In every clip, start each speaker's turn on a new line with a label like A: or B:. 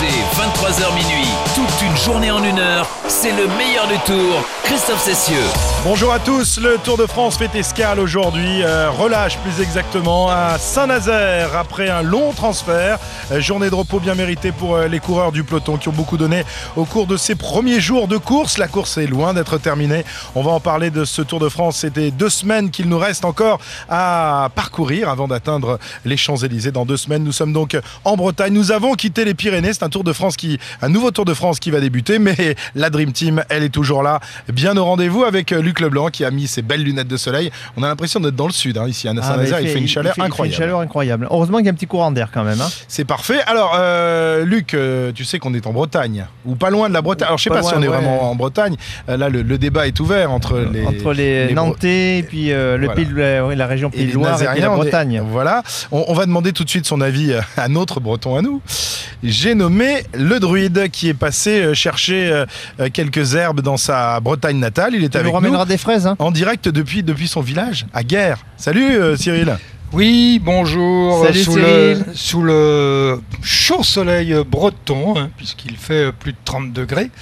A: RMC, 23h minuit, toute une journée en 1 heure, c'est le meilleur du Tour, Christophe Cessieux.
B: Bonjour à tous, le Tour de France fait escale aujourd'hui, relâche plus exactement à Saint-Nazaire après un long transfert, journée de repos bien méritée pour les coureurs du peloton qui ont beaucoup donné au cours de ces premiers jours de course. La course est loin d'être terminée, on va en parler de ce Tour de France, c'était 2 semaines qu'il nous reste encore à parcourir avant d'atteindre les Champs-Élysées. Dans 2 semaines, nous sommes donc en Bretagne, nous avons quitté les Pyrénées, c'est un nouveau Tour de France qui va débuter, mais la Dream Team, elle est toujours là, bien au rendez-vous avec Luc Leblanc qui a mis ses belles lunettes de soleil. On a l'impression d'être dans le sud, ici à Saint-Nazaire, il fait une chaleur incroyable.
C: Il fait une chaleur incroyable. Heureusement qu'il y a un petit courant d'air quand même.
B: C'est parfait. Alors, Luc, tu sais qu'on est en Bretagne, ou pas loin de la Bretagne. Alors, je sais pas si on est vraiment en Bretagne. Là, le débat est ouvert entre les Nantais et puis
C: la région Pays de Loire et puis la Bretagne.
B: Voilà. On va demander tout de suite son avis à notre Breton à nous. J'ai nommé le druide qui est passé chercher quelques herbes dans sa Bretagne natale. Il est avec nous.
C: Ramènera des fraises.
B: En direct depuis son village, à Guères. Salut Cyril.
D: Oui, bonjour.
C: Salut Cyril.
D: Sous le chaud soleil breton, puisqu'il fait plus de 30 degrés.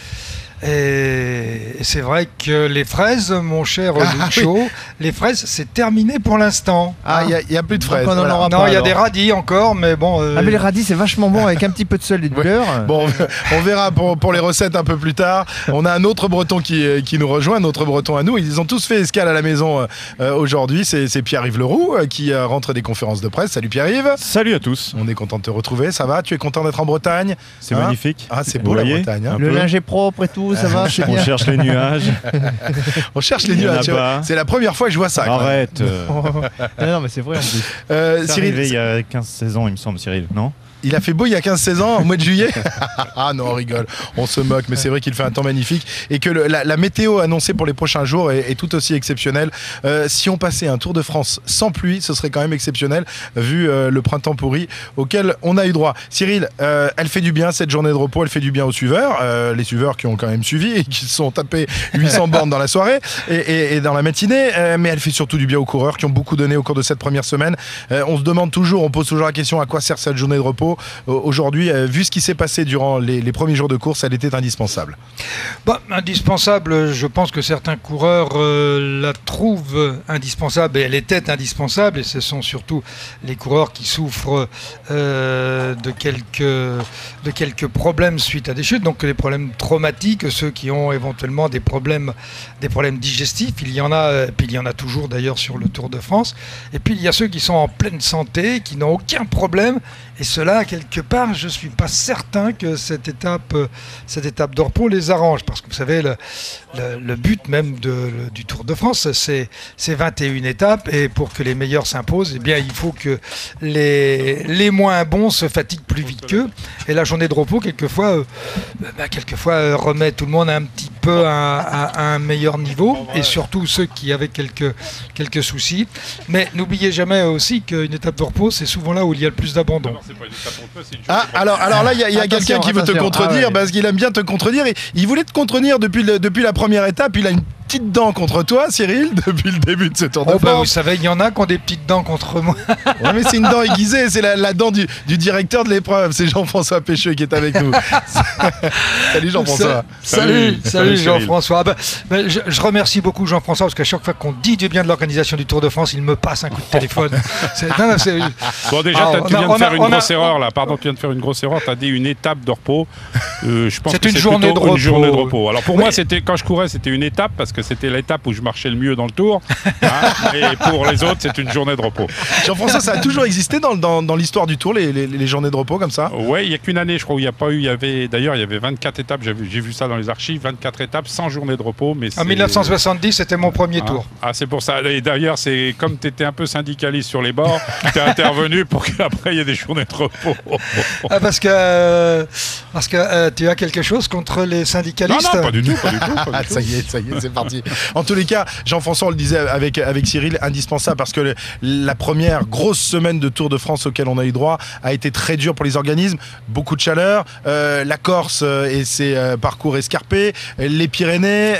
D: Et c'est vrai que les fraises, mon cher Lucho, les fraises, c'est terminé pour l'instant.
B: Il n'y a plus de fraises.
D: Non, il y a des radis encore, mais bon.
C: Mais les radis, c'est vachement bon avec un petit peu de sel et de beurre.
B: Bon, on verra pour les recettes un peu plus tard. On a un autre Breton qui nous rejoint, un autre Breton à nous. Ils ont tous fait escale à la maison aujourd'hui. C'est Pierre-Yves Leroux qui rentre des conférences de presse. Salut Pierre-Yves.
E: Salut à tous.
B: On est content de te retrouver. Ça va? Tu es content d'être en Bretagne?
E: C'est magnifique.
B: Ah, c'est beau la Bretagne.
C: Le linge est propre et tout. Ça va, c'est bien.
E: On cherche les nuages.
B: On cherche les nuages. C'est la première fois que je vois ça.
E: Arrête.
C: Non, mais c'est vrai en plus.
E: C'est arrivé il y a 15-16 ans, il me semble, Cyril, non?
B: Il a fait beau il y a 15-16 ans, au mois de juillet. Ah non, on rigole, on se moque, mais c'est vrai qu'il fait un temps magnifique et que la météo annoncée pour les prochains jours est tout aussi exceptionnelle. Si on passait un Tour de France sans pluie, ce serait quand même exceptionnel, vu le printemps pourri auquel on a eu droit. Cyril, elle fait du bien cette journée de repos, elle fait du bien aux suiveurs, les suiveurs qui ont quand même suivi et qui se sont tapés 800 bornes dans la soirée et dans la matinée, mais elle fait surtout du bien aux coureurs qui ont beaucoup donné au cours de cette première semaine. On pose toujours la question à quoi sert cette journée de repos. Aujourd'hui, vu ce qui s'est passé durant les premiers jours de course, elle était indispensable.
D: Indispensable, je pense que certains coureurs la trouvent indispensable et elle était indispensable et ce sont surtout les coureurs qui souffrent de quelques problèmes suite à des chutes, donc les problèmes traumatiques, ceux qui ont éventuellement des problèmes digestifs, il y en a, puis il y en a toujours d'ailleurs sur le Tour de France, et puis il y a ceux qui sont en pleine santé, qui n'ont aucun problème, et ceux-là, quelque part, je ne suis pas certain que cette étape de repos les arrange. Parce que vous savez, le but même du Tour de France, c'est 21 étapes. Et pour que les meilleurs s'imposent, eh bien, il faut que les moins bons se fatiguent plus vite qu'eux. Et la journée de repos, quelquefois, remet tout le monde un petit peu à un meilleur niveau. Et surtout ceux qui avaient quelques soucis. Mais n'oubliez jamais aussi qu'une étape de repos, c'est souvent là où il y a le plus d'abandon.
B: Alors là, il y a quelqu'un qui veut te contredire parce qu'il aime bien te contredire. Et il voulait te contredire depuis la première étape. Il a une petite dent contre toi, Cyril, depuis le début de ce Tour de France.
D: Vous savez, il y en a qui ont des petites dents contre moi.
B: Ouais, mais c'est une dent aiguisée, c'est la dent du directeur de l'épreuve. C'est Jean-François Pécheux qui est avec nous. Salut Jean-François.
D: Salut Jean-François. Je remercie beaucoup Jean-François parce qu'à chaque fois qu'on dit du bien de l'organisation du Tour de France, il me passe un coup de téléphone.
E: Bon, déjà, tu viens de faire une grosse erreur là. Pardon, tu viens de faire une grosse erreur. Tu as dit une étape de repos. Je pense que c'est
D: journée
E: plutôt
D: de
E: une journée de repos. Alors pour
D: Oui.
E: moi, quand je courais, c'était une étape parce que c'était l'étape où je marchais le mieux dans le Tour. Et pour les autres, c'est une journée de repos.
B: Jean-François, ça a toujours existé dans l'histoire du Tour, les journées de repos comme ça?
E: Ouais, il n'y a qu'une année, je crois, où il n'y a pas eu. D'ailleurs, il y avait 24 étapes. J'ai vu ça dans les archives, 24 étapes sans journée de repos. Mais
D: en 1970, c'était mon premier tour.
E: Ah, c'est pour ça. Et d'ailleurs, c'est comme tu étais un peu syndicaliste sur les bords, tu as intervenu pour qu'après il y ait des journées de repos.
D: Parce que tu as quelque chose contre les syndicalistes?
E: Non, pas du tout.
B: Ça y est, c'est parti. parti. En tous les cas, Jean-François, on le disait avec Cyril, indispensable parce que la première grosse semaine de Tour de France auquel on a eu droit a été très dure pour les organismes. Beaucoup de chaleur, la Corse et ses parcours escarpés, les Pyrénées,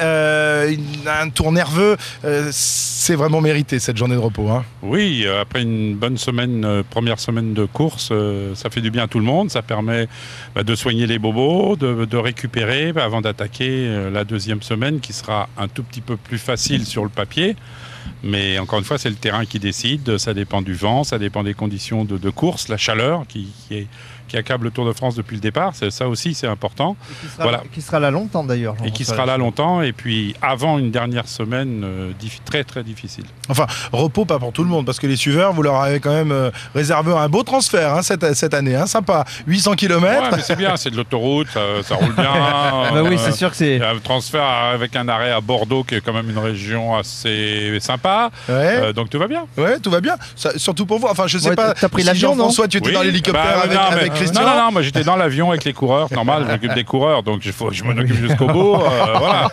B: un tour nerveux. C'est vraiment mérité cette journée de repos. Hein.
E: Oui, après une bonne semaine, première semaine de course, ça fait du bien à tout le monde. Ça permet de soigner les bobos, de récupérer avant d'attaquer la deuxième semaine qui sera un tout petit peu plus facile sur le papier. Mais encore une fois, c'est le terrain qui décide. Ça dépend du vent, ça dépend des conditions de course, la chaleur qui accable le Tour de France depuis le départ. Ça aussi, c'est important.
C: Qui sera là longtemps d'ailleurs.
E: Et qui sera là longtemps. Et puis avant une dernière semaine très très difficile.
B: Enfin, repos pas pour tout le monde parce que les suiveurs, vous leur avez quand même réservé un beau transfert hein, cette année. Hein, sympa. 800 km.
E: Ouais, mais c'est bien, c'est de l'autoroute, ça roule bien.
C: Bah oui, c'est sûr que c'est.
E: Un transfert avec un arrêt à Bordeaux qui est quand même une région assez sympa.
B: Ouais.
E: Donc tout va bien.
B: Ouais, tout va bien. Surtout pour vous. Enfin, je sais pas.
C: T'as pris l'avion, non ?
B: Jean-François, tu étais dans l'hélicoptère avec Christian.
E: Non, moi j'étais dans l'avion avec les coureurs. Normal, je m'occupe des coureurs, donc je m'en occupe jusqu'au bout. Voilà.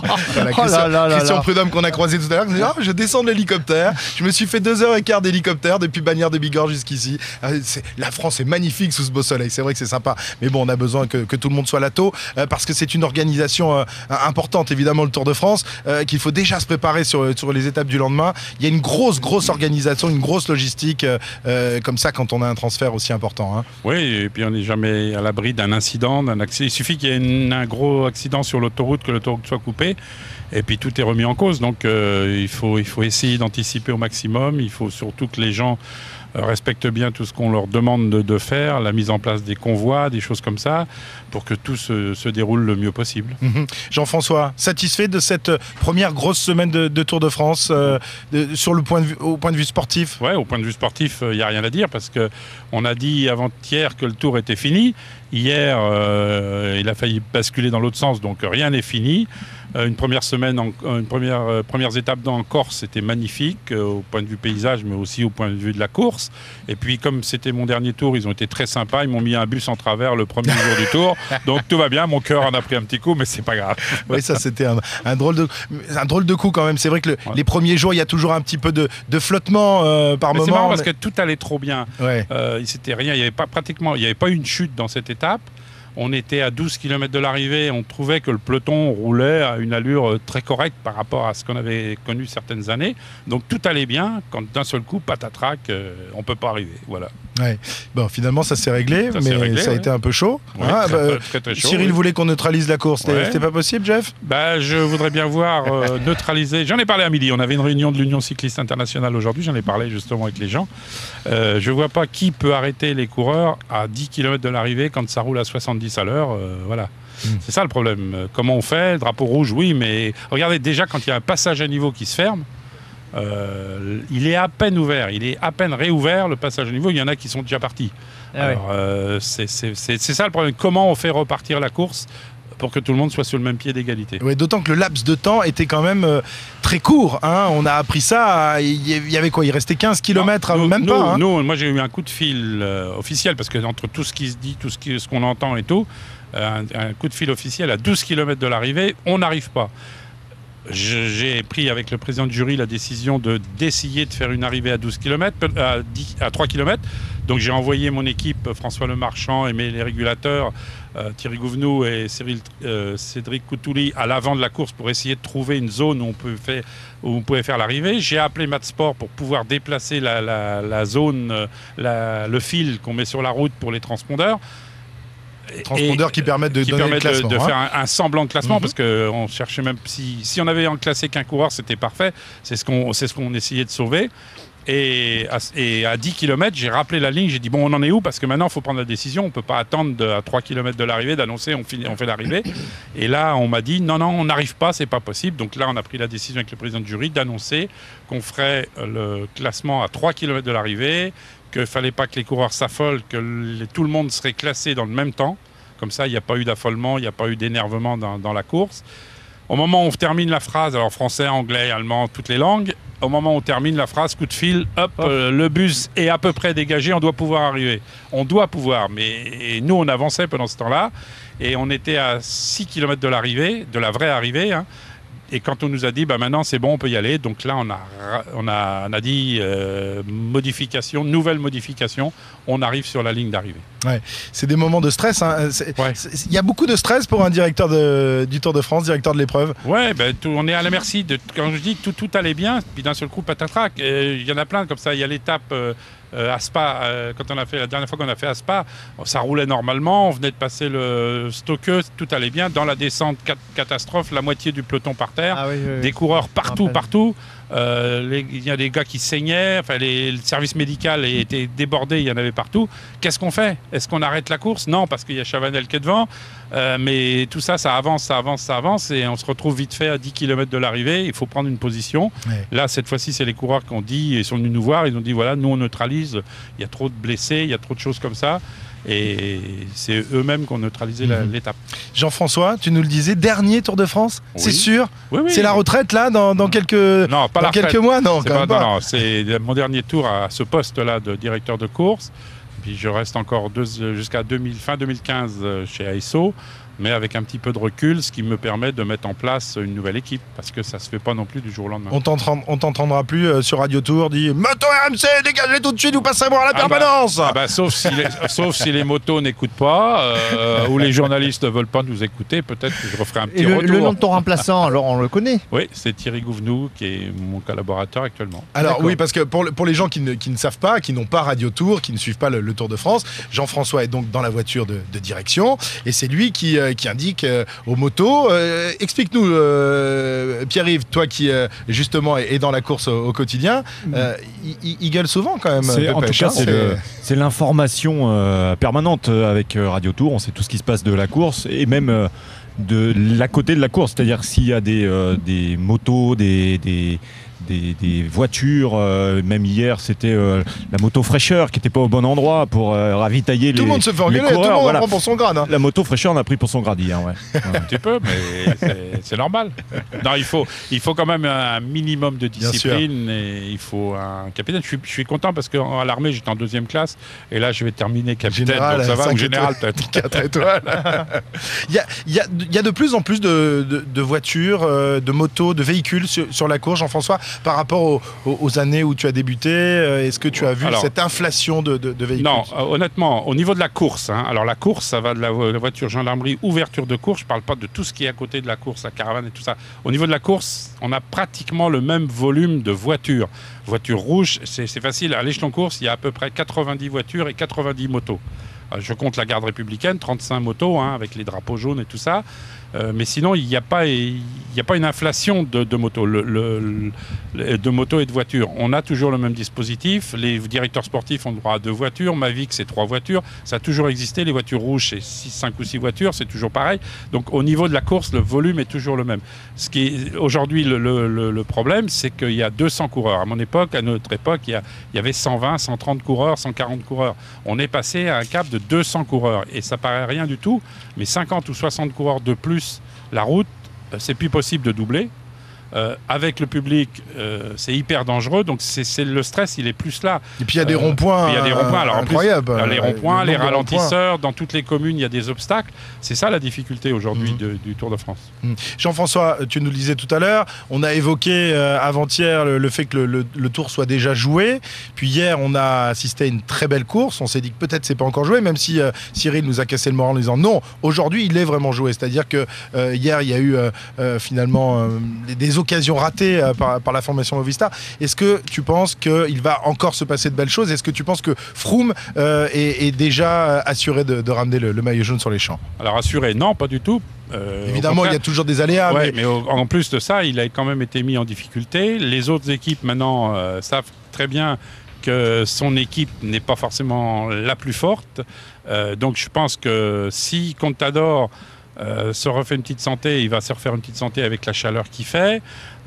B: Christian Prudhomme qu'on a croisé tout à l'heure, dit, je descends de l'hélicoptère. Je me suis fait 2h15 d'hélicoptère depuis Bagnères de Bigorre jusqu'ici. La France est magnifique sous ce beau soleil. C'est vrai que c'est sympa. Mais bon, on a besoin que tout le monde soit là tôt parce que c'est une organisation importante, évidemment, le Tour de France, qu'il faut déjà se préparer sur les étapes du lendemain. Il y a une grosse organisation, une grosse logistique comme ça quand on a un transfert aussi important. Hein.
E: Oui, et puis on n'est jamais à l'abri d'un incident, d'un accident. Il suffit qu'il y ait un gros accident sur l'autoroute, que l'autoroute soit coupée, et puis tout est remis en cause. Donc il faut essayer d'anticiper au maximum. Il faut surtout que les gens respectent bien tout ce qu'on leur demande de faire, la mise en place des convois, des choses comme ça, pour que tout se déroule le mieux possible.
B: Jean-François, satisfait de cette première grosse semaine de Tour de France au point de vue sportif ?
E: Oui, au point de vue sportif, il n'y a rien à dire parce qu'on a dit avant-hier que le Tour était fini. Hier, il a failli basculer dans l'autre sens, donc rien n'est fini. Une première semaine, premières étapes en Corse, c'était magnifique au point de vue paysage, mais aussi au point de vue de la course. Et puis, comme c'était mon dernier tour, ils ont été très sympas. Ils m'ont mis un bus en travers le premier jour du tour. Donc, tout va bien. Mon cœur en a pris un petit coup, mais c'est pas grave.
B: Oui, ça, c'était un drôle de coup quand même. C'est vrai que les premiers jours, il y a toujours un petit peu de flottement par moment.
E: C'est marrant parce que tout allait trop bien.
B: Ouais.
E: C'était rien. Il n'y avait pas une chute dans cette étape. On était à 12 km de l'arrivée, on trouvait que le peloton roulait à une allure très correcte par rapport à ce qu'on avait connu certaines années. Donc tout allait bien, quand d'un seul coup, patatrac, on ne peut pas arriver. Voilà.
B: Ouais. Bon, finalement, ça s'est réglé, ça a été un peu chaud.
E: Oui, très chaud.
B: Cyril voulait qu'on neutralise la course. C'était pas possible, Jeff ?
E: Je voudrais bien voir neutraliser. J'en ai parlé à midi. On avait une réunion de l'Union cycliste internationale aujourd'hui. J'en ai parlé justement avec les gens. Je ne vois pas qui peut arrêter les coureurs à 10 km de l'arrivée quand ça roule à 70 à l'heure. Voilà. C'est ça le problème. Comment on fait ? Drapeau rouge, oui, mais regardez déjà quand il y a un passage à niveau qui se ferme. Il est à peine ouvert, il est à peine réouvert le passage à niveau, il y en a qui sont déjà partis. C'est ça le problème, comment on fait repartir la course pour que tout le monde soit sur le même pied d'égalité.
B: Oui, d'autant que le laps de temps était quand même très court. Hein. On a appris ça, il y avait quoi ? Il restait 15 km, pas.
E: Moi j'ai eu un coup de fil officiel, parce que entre tout ce qui se dit, ce qu'on entend et tout, un coup de fil officiel à 12 km de l'arrivée, on n'arrive pas. J'ai pris avec le président du jury la décision d'essayer de faire une arrivée à 12 km, à 3 km. Donc j'ai envoyé mon équipe, François Lemarchand et les régulateurs, Thierry Gouvenou et Cédric Coutouli, à l'avant de la course pour essayer de trouver une zone où on pouvait faire l'arrivée. J'ai appelé Matsport pour pouvoir déplacer la zone, le fil qu'on met sur la route pour les transpondeurs.
B: Transpondeurs qui permettent de donner le classement,
E: de faire un semblant de classement, parce qu'on cherchait même si on avait classé qu'un coureur, c'était parfait. C'est ce qu'on essayait de sauver. Et à 10 km, j'ai rappelé la ligne, j'ai dit bon, on en est où ? Parce que maintenant, il faut prendre la décision. On ne peut pas attendre à 3 km de l'arrivée d'annoncer on fait l'arrivée. Et là, on m'a dit non, on n'arrive pas, c'est pas possible. Donc là, on a pris la décision avec le président du jury d'annoncer qu'on ferait le classement à 3 km de l'arrivée, qu'il ne fallait pas que les coureurs s'affolent, que tout le monde serait classé dans le même temps. Comme ça, il n'y a pas eu d'affolement, il n'y a pas eu d'énervement dans la course. Au moment où on termine la phrase, alors français, anglais, allemand, toutes les langues, au moment où on termine la phrase, coup de fil, le bus est à peu près dégagé, on doit pouvoir arriver. On doit pouvoir, mais nous, on avançait pendant ce temps-là, et on était à 6 km de l'arrivée, de la vraie arrivée, hein. Et quand on nous a dit, maintenant c'est bon, on peut y aller, donc là on a dit nouvelle modification, on arrive sur la ligne d'arrivée.
B: Ouais. C'est des moments de stress. Il y a beaucoup de stress pour un directeur du Tour de France, directeur de l'épreuve.
E: Ouais, on est à la merci. Quand je dis tout allait bien, puis d'un seul coup, patatrac, il y en a plein comme ça. Il y a l'étape à Spa, la dernière fois qu'on a fait à Spa, ça roulait normalement, on venait de passer le Stoke, tout allait bien. Dans la descente, catastrophe, la moitié du peloton par terre, des coureurs partout. Il y a des gars qui saignaient, le service médical était débordé, il y en avait partout. Qu'est-ce qu'on fait? Est-ce qu'on arrête la course? Non, parce qu'il y a Chavanel qui est devant. Mais tout ça, ça avance et on se retrouve vite fait à 10 km de l'arrivée. Il faut prendre une position. Ouais. Là, cette fois-ci, c'est les coureurs qui ont dit, ils sont venus nous voir, ils ont dit voilà, nous on neutralise, il y a trop de blessés, il y a trop de choses comme ça. Et c'est eux-mêmes qui ont neutralisé l'étape.
B: Jean-François, tu nous le disais, dernier Tour de France, c'est sûr.
E: Oui.
B: C'est la retraite là dans quelques mois, non, quand même pas.
E: Non, c'est mon dernier tour à ce poste-là de directeur de course. Puis je reste encore jusqu'à fin 2015 chez ASO, mais avec un petit peu de recul, ce qui me permet de mettre en place une nouvelle équipe, parce que ça ne se fait pas non plus du jour au lendemain.
B: On t'entendra plus sur Radio Tour dire « Moto RMC, dégagez tout de suite, vous passez voir à la permanence !»
E: sauf si les motos n'écoutent pas, ou les journalistes ne veulent pas nous écouter, peut-être que je referai un petit retour.
C: Le nom de ton remplaçant, alors on le connaît?
E: Oui, c'est Thierry Gouvenou, qui est mon collaborateur actuellement.
B: Alors oui, parce que pour les gens qui ne savent pas, qui n'ont pas Radio Tour, qui ne suivent pas le Tour de France, Jean-François est donc dans la voiture de direction, et c'est lui qui indique aux motos. Explique-nous, Pierre-Yves, toi qui justement est dans la course au quotidien, il gueule souvent quand même.
F: En tout cas, c'est l'information permanente avec Radio Tour. On sait tout ce qui se passe de la course et même de l'à côté de la course. C'est-à-dire s'il y a des motos, des voitures, même hier c'était la moto fraîcheur qui n'était pas au bon endroit pour ravitailler
B: tout le monde se fait engueuler, tout le monde prend pour son grade.
F: La moto fraîcheur on a pris pour son grade hier.
E: Un petit peu, mais c'est normal. Non, il faut quand même un minimum de discipline et il faut un capitaine. Je suis content parce qu'à l'armée j'étais en 2e classe et là je vais terminer capitaine, général, donc ça va, ou général peut-être.
B: 4 étoiles. Il y a de plus en plus de voitures, de motos, de véhicules sur la course, Jean-François. Par rapport aux années où tu as débuté, est-ce que tu as vu cette inflation de véhicules?
E: Non, honnêtement, au niveau de la course, alors la course, ça va de la voiture gendarmerie, ouverture de course, je ne parle pas de tout ce qui est à côté de la course, la caravane et tout ça. Au niveau de la course, on a pratiquement le même volume de voitures. Voitures rouges, c'est facile, à l'échelon course, il y a à peu près 90 voitures et 90 motos. Je compte la garde républicaine, 35 motos, avec les drapeaux jaunes et tout ça. Mais sinon, il n'y a pas une inflation de motos, de motos et de voitures. On a toujours le même dispositif. Les directeurs sportifs ont droit à 2 voitures. Mavic, c'est 3 voitures. Ça a toujours existé. Les voitures rouges, c'est 5 ou 6 voitures. C'est toujours pareil. Donc, au niveau de la course, le volume est toujours le même. Ce qui est aujourd'hui le problème, c'est qu'il y a 200 coureurs. À mon époque, à notre époque, il y avait 120, 130 coureurs, 140 coureurs. On est passé à un cap de 200 coureurs. Et ça paraît rien du tout. Mais 50 ou 60 coureurs de plus, la route, c'est plus possible de doubler. Avec le public, c'est hyper dangereux. Donc le stress, il est plus là.
B: Et puis il y a des ronds-points.
E: Alors
B: incroyables.
E: Les ronds-points, les ralentisseurs, dans toutes les communes, il y a des obstacles. C'est ça la difficulté aujourd'hui du Tour de France.
B: Jean-François, tu nous le disais tout à l'heure, on a évoqué avant-hier le fait que le Tour soit déjà joué. Puis hier, on a assisté à une très belle course. On s'est dit que peut-être c'est pas encore joué, même si Cyril nous a cassé le moral en disant non, aujourd'hui il est vraiment joué. C'est-à-dire que hier, il y a eu finalement des occasions ratées par la formation Movistar. Est-ce que tu penses qu'il va encore se passer de belles choses? Est-ce que tu penses que Froome est déjà assuré de ramener le maillot jaune sur les champs?
E: Alors assuré, non, pas du tout.
B: Évidemment, il y a toujours des aléas.
E: Ouais, mais en plus de ça, il a quand même été mis en difficulté. Les autres équipes maintenant savent très bien que son équipe n'est pas forcément la plus forte. Donc je pense que si Contador se refait une petite santé, il va se refaire une petite santé avec la chaleur qu'il fait.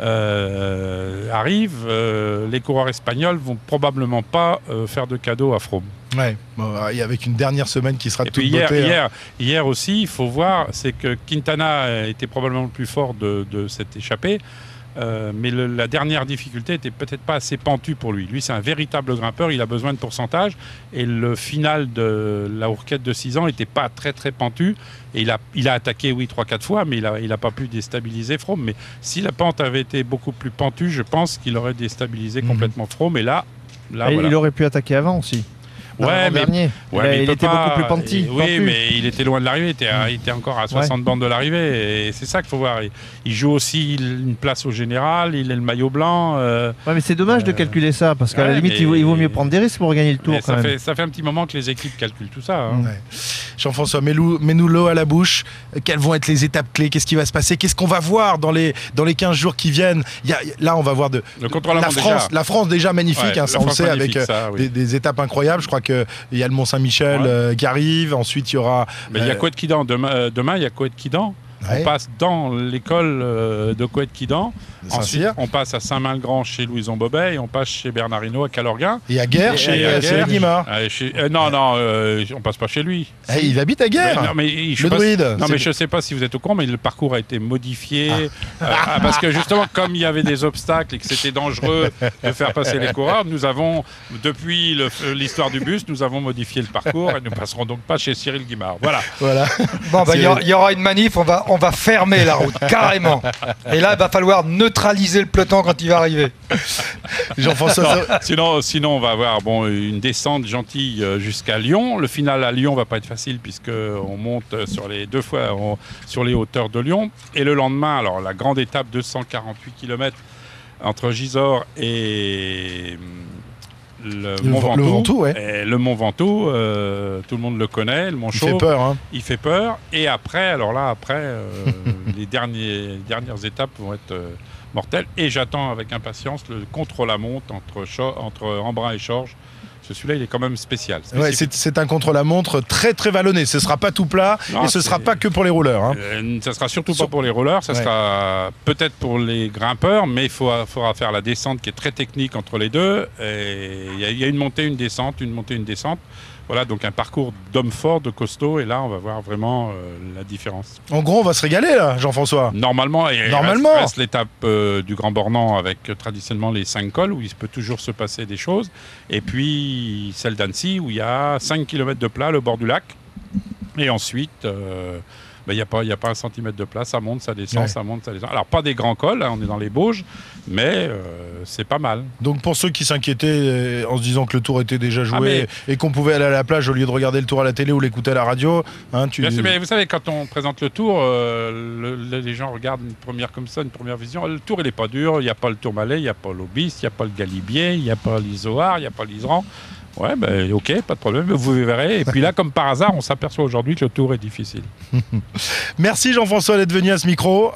E: Les coureurs espagnols vont probablement pas faire de cadeau à Froome.
B: Ouais, et avec une dernière semaine qui sera de toute beauté.
E: Hier aussi, il faut voir, c'est que Quintana était probablement le plus fort de cette échappée. Mais la dernière difficulté était peut-être pas assez pentue pour lui. Lui, c'est un véritable grimpeur, il a besoin de pourcentage. Et le final de la Hourquette de 6 ans n'était pas très très pentu. Et il a attaqué, oui, 3-4 fois, mais il a pas pu déstabiliser Froome. Mais si la pente avait été beaucoup plus pentue, je pense qu'il aurait déstabilisé complètement Froome. Et là voilà.
C: Il aurait pu attaquer avant aussi.
E: Ouais, mais
C: il était beaucoup plus pentu.
E: Oui, mais il était loin de l'arrivée. Il était encore à 60 bandes de l'arrivée. Et c'est ça qu'il faut voir. Il joue aussi une place au général. Il est le maillot blanc.
C: Ouais, mais c'est dommage de calculer ça parce qu'à la limite, il vaut mieux prendre des risques pour gagner le tour. Quand même.
E: Ça fait un petit moment que les équipes calculent tout ça. Hein.
B: Ouais. Jean-François, mets-nous l'eau à la bouche. Quelles vont être les étapes clés? Qu'est-ce qui va se passer? Qu'est-ce qu'on va voir dans les 15 jours qui viennent? Là, on va voir la France déjà magnifique. Ça, on le sait, avec des étapes incroyables. Je crois qu'il y a le Mont-Saint-Michel qui arrive. Ensuite, il y aura...
E: Mais il y a Coët-Quidan. Demain, il y a Coët-Quidan. Ouais. On passe dans l'école de Coët-Quidan. Ensuite, on passe à Saint-Malgrand chez Louison Bobet et on passe chez Bernard Hinault à Calorguin.
B: Et à Guerre chez Cyril Guimard.
E: On passe pas chez lui.
B: Il habite à Guerre.
E: Je ne sais pas si vous êtes au courant, mais le parcours a été modifié parce que justement, comme il y avait des obstacles et que c'était dangereux de faire passer les coureurs, nous avons, depuis l'histoire du bus, nous avons modifié le parcours et nous passerons donc pas chez Cyril Guimard. Voilà.
D: Bon, il y aura une manif. On va fermer la route carrément. Et là, il va falloir neutraliser le peloton quand il va arriver.
B: Jean-François.
E: Sinon, on va avoir une descente gentille jusqu'à Lyon. Le final à Lyon va pas être facile puisqu'on monte sur les hauteurs de Lyon. Et le lendemain, alors la grande étape 248 km entre Gisors et le Mont Ventoux. Le Mont Ventoux, tout le monde le connaît, le Mont Chauve.
B: Il fait peur. Hein.
E: Il fait peur. Et après, les dernières étapes vont être mortelles. Et j'attends avec impatience le contre-la-montre entre Embrun et Chorges. Celui-là, il est quand même spécial.
B: Ouais, c'est un contre-la-montre très très vallonné. Ce ne sera pas tout plat et ce ne sera pas que pour les rouleurs. Hein.
E: Ça ne sera surtout pas pour les rouleurs. Ça sera peut-être pour les grimpeurs, mais il faudra faire la descente qui est très technique entre les deux. Il y a une montée, une descente, une montée, une descente. Voilà, donc un parcours d'homme fort, de costaud, et là, on va voir vraiment la différence.
B: En gros, on va se régaler, là, Jean-François.
E: Normalement. Il reste l'étape du Grand Bornand avec traditionnellement les 5 cols, où il peut toujours se passer des choses. Et puis, celle d'Annecy, où il y a 5 km de plat, le bord du lac. Et ensuite... il n'y a pas un centimètre de place, ça monte, ça descend, ça monte, ça descend. Alors, pas des grands cols, on est dans les Bauges, mais c'est pas mal.
B: Donc, pour ceux qui s'inquiétaient en se disant que le tour était déjà joué et qu'on pouvait aller à la plage au lieu de regarder le tour à la télé ou l'écouter à la radio...
E: Mais vous savez, quand on présente le tour, les gens regardent une première vision. Le tour, il n'est pas dur, il n'y a pas le Tourmalet, il n'y a pas l'Aubis, il n'y a pas le Galibier, il n'y a pas l'Izoard, il n'y a pas l'Iseran. Ouais, ok, pas de problème, vous verrez. Et puis là, comme par hasard, on s'aperçoit aujourd'hui que le tour est difficile.
B: Merci Jean-François d'être venu à ce micro.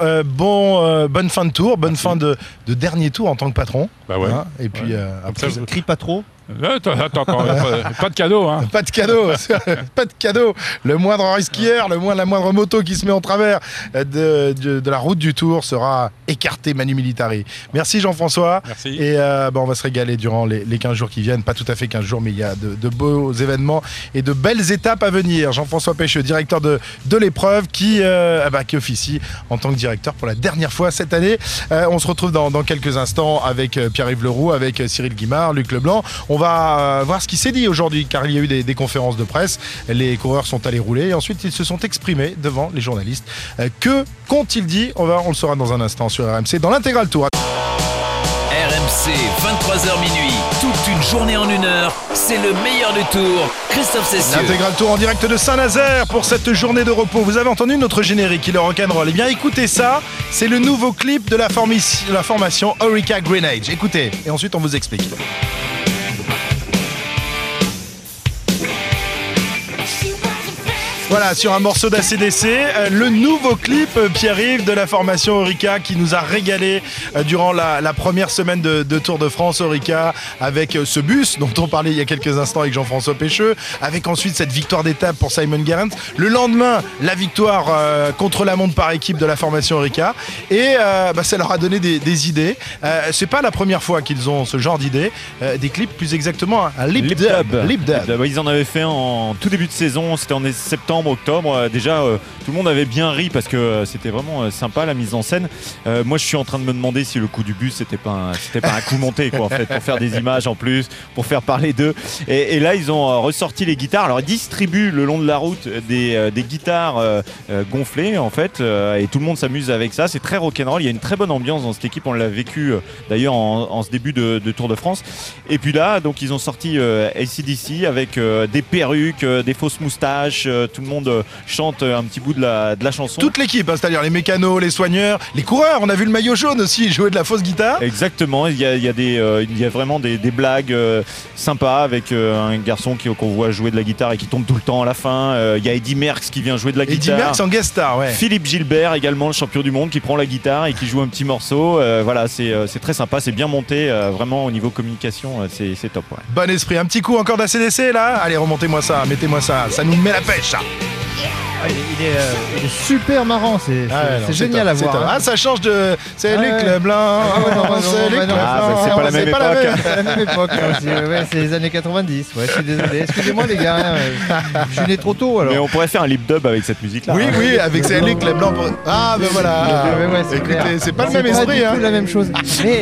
B: Bonne fin de tour, bonne fin de dernier tour en tant que patron.
E: Bah ouais.
B: Et puis
C: après, ça ne crie pas trop.
E: Attends, pas de cadeau. Hein.
B: Pas de cadeau, pas de cadeau. Le moindre skieur, la moindre moto qui se met en travers de la route du Tour sera écarté Manu Militari. Merci Jean-François.
E: Merci.
B: Et on va se régaler durant les 15 jours qui viennent. Pas tout à fait 15 jours, mais il y a de beaux événements et de belles étapes à venir. Jean-François Pêcheux, directeur de l'épreuve, qui officie en tant que directeur pour la dernière fois cette année. On se retrouve dans quelques instants avec Pierre-Yves Leroux, avec Cyril Guimard, Luc Leblanc. On va voir ce qui s'est dit aujourd'hui, car il y a eu des conférences de presse. Les coureurs sont allés rouler et ensuite ils se sont exprimés devant les journalistes. Que qu'ont-ils dit? On le saura dans un instant sur RMC dans l'intégral tour.
A: RMC, 23h minuit, toute une journée en 1 heure, c'est le meilleur du tour. Christophe Cessieux.
B: L'intégral tour en direct de Saint-Nazaire pour cette journée de repos. Vous avez entendu notre générique, il est rock'n'roll. Eh bien écoutez ça, c'est le nouveau clip de la formation Orica Green Age. Écoutez, et ensuite on vous explique. Voilà, sur un morceau d'ACDC, le nouveau clip, Pierre-Yves, de la formation Orica qui nous a régalé durant la première semaine de Tour de France Orica avec ce bus dont on parlait il y a quelques instants avec Jean-François Pêcheux, avec ensuite cette victoire d'étape pour Simon Gerrans. Le lendemain, la victoire contre la montre par équipe de la formation Orica et ça leur a donné des idées. C'est pas la première fois qu'ils ont ce genre d'idées, des clips plus exactement un lip dub.
F: Ils en avaient fait en tout début de saison, c'était en septembre. septembre, octobre. Déjà, tout le monde avait bien ri parce que c'était vraiment sympa la mise en scène. Moi, je suis en train de me demander si le coup du bus c'était pas un coup monté quoi, en fait, pour faire des images en plus, pour faire parler d'eux. Et là, ils ont ressorti les guitares. Alors, ils distribuent le long de la route des guitares gonflées en fait, et tout le monde s'amuse avec ça. C'est très rock'n'roll. Il y a une très bonne ambiance dans cette équipe. On l'a vécu d'ailleurs en ce début de Tour de France. Et puis là, donc ils ont sorti AC/DC avec des perruques, des fausses moustaches. Tout le monde chante un petit bout de la chanson.
B: Toute l'équipe, hein, c'est-à-dire les mécanos, les soigneurs, les coureurs. On a vu le maillot jaune aussi jouer de la fausse guitare.
F: Exactement. Il y a vraiment des blagues sympas avec un garçon qu'on voit jouer de la guitare et qui tombe tout le temps à la fin. Il y a Eddy Merckx qui vient jouer de la guitare.
B: Eddy Merckx en guest star, ouais.
F: Philippe Gilbert également, le champion du monde, qui prend la guitare et qui joue un petit morceau. Voilà, c'est très sympa, c'est bien monté, vraiment au niveau communication, c'est top. Ouais.
B: Bon esprit, un petit coup encore d'ACDC là. Allez, remontez-moi ça, mettez-moi ça nous met la pêche ça.
C: Il est super marrant, c'est génial à voir. Hein.
B: Ah, ça change de. C'est les clubs blancs.
C: C'est les clubs blancs.
F: C'est pas la même époque.
C: C'est la même époque aussi. Ouais, c'est les années 90. Ouais, je suis désolé. Excusez-moi les gars. Je suis né trop tôt alors.
F: Mais on pourrait faire un lip dub avec cette musique-là.
B: Oui, avec ces les clubs blancs. Ah, ben voilà. Écoutez, c'est pas le même esprit.
C: C'est la même chose. Mais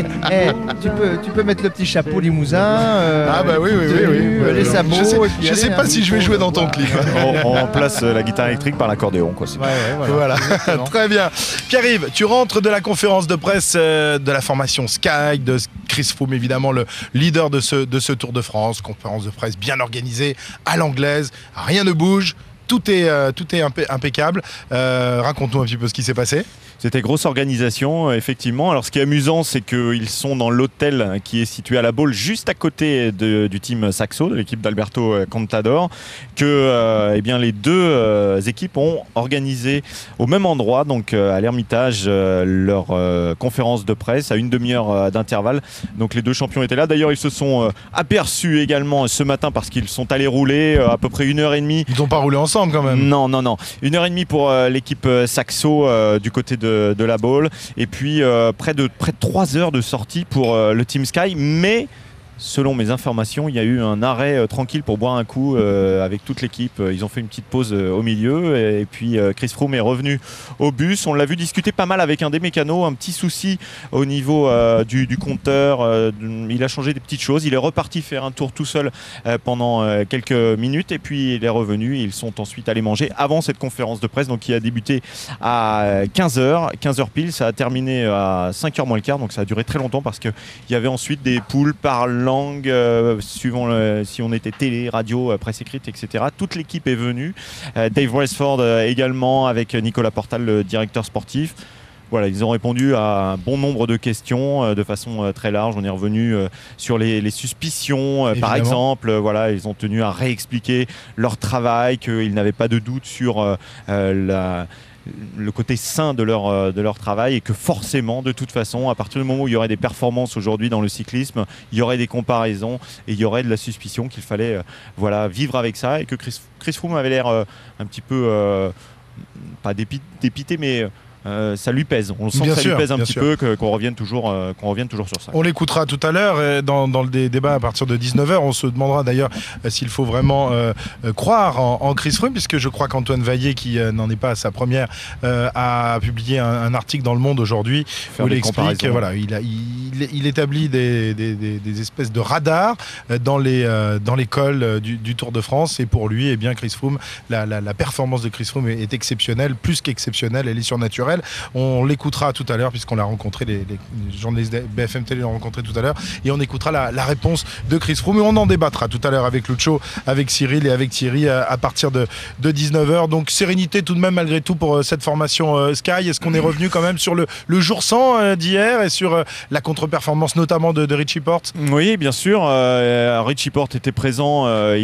C: tu peux mettre le petit chapeau limousin.
B: Ah, bah oui.
C: Les sabots.
B: Je sais pas si je vais jouer dans ton clip.
F: On remplace la guitare électrique par l'accordéon, quoi.
B: Voilà. Très bien. Pierre-Yves, tu rentres de la conférence de presse de la formation Sky, de Chris Froome, évidemment le leader de ce Tour de France. Conférence de presse bien organisée, à l'anglaise, rien ne bouge. Tout est impeccable. Raconte-nous un petit peu ce qui s'est passé.
F: C'était grosse organisation, effectivement. Alors, ce qui est amusant, c'est qu'ils sont dans l'hôtel qui est situé à La Baule, juste à côté du team Saxo, de l'équipe d'Alberto Contador, que les deux équipes ont organisé au même endroit, donc à l'Ermitage, leur conférence de presse à une demi-heure d'intervalle. Donc, les deux champions étaient là. D'ailleurs, ils se sont aperçus également ce matin parce qu'ils sont allés rouler à peu près 1h30.
B: Ils n'ont pas roulé ensemble quand même.
F: Non. 1h30 pour l'équipe Saxo du côté de La Baule, et puis près de 3 heures de sortie pour le Team Sky, mais selon mes informations, il y a eu un arrêt tranquille pour boire un coup avec toute l'équipe. Ils ont fait une petite pause au milieu, et puis Chris Froome est revenu au bus. On l'a vu discuter pas mal avec un des mécanos, un petit souci au niveau du compteur. Il a changé des petites choses. Il est reparti faire un tour tout seul pendant quelques minutes, et puis il est revenu. Ils sont ensuite allés manger avant cette conférence de presse, donc qui a débuté à 15h pile. Ça a terminé à 5h moins le quart, donc ça a duré très longtemps parce qu'il y avait ensuite des poules par langue, suivant si on était télé, radio, presse écrite, etc. Toute l'équipe est venue. Dave Resford également, avec Nicolas Portal, le directeur sportif. Voilà, ils ont répondu à un bon nombre de questions de façon très large. On est revenu sur les suspicions, par exemple. Voilà, ils ont tenu à réexpliquer leur travail, qu'ils n'avaient pas de doute sur le côté sain de leur travail, et que forcément, de toute façon, à partir du moment où il y aurait des performances aujourd'hui dans le cyclisme, il y aurait des comparaisons et il y aurait de la suspicion qu'il fallait vivre avec ça, et que Chris Froome avait l'air un petit peu pas dépité, mais ça lui pèse. On sent que ça lui pèse un petit peu, qu'on revienne toujours sur ça.
B: On l'écoutera tout à l'heure dans le débat à partir de 19h. On se demandera d'ailleurs s'il faut vraiment croire en Chris Froome, puisque je crois qu'Antoine Vaillé, qui n'en est pas à sa première, a publié un article dans Le Monde aujourd'hui où il explique, il établit des espèces de radars dans les cols du Tour de France, et pour lui, Chris Froome, la performance de Chris Froome est exceptionnelle, plus qu'exceptionnelle, elle est surnaturelle. On l'écoutera tout à l'heure, puisqu'on l'a rencontré, les journalistes de BFM Télé l'ont rencontré tout à l'heure, et on écoutera la réponse de Chris Froome, et on en débattra tout à l'heure avec Lucho, avec Cyril et avec Thierry à partir de 19h. Donc sérénité tout de même malgré tout pour cette formation Sky. Est-ce qu'on est revenu quand même sur le jour 100 d'hier et sur la contre-performance notamment de Richie Porte?
F: Oui, bien sûr. Richie Porte était présent.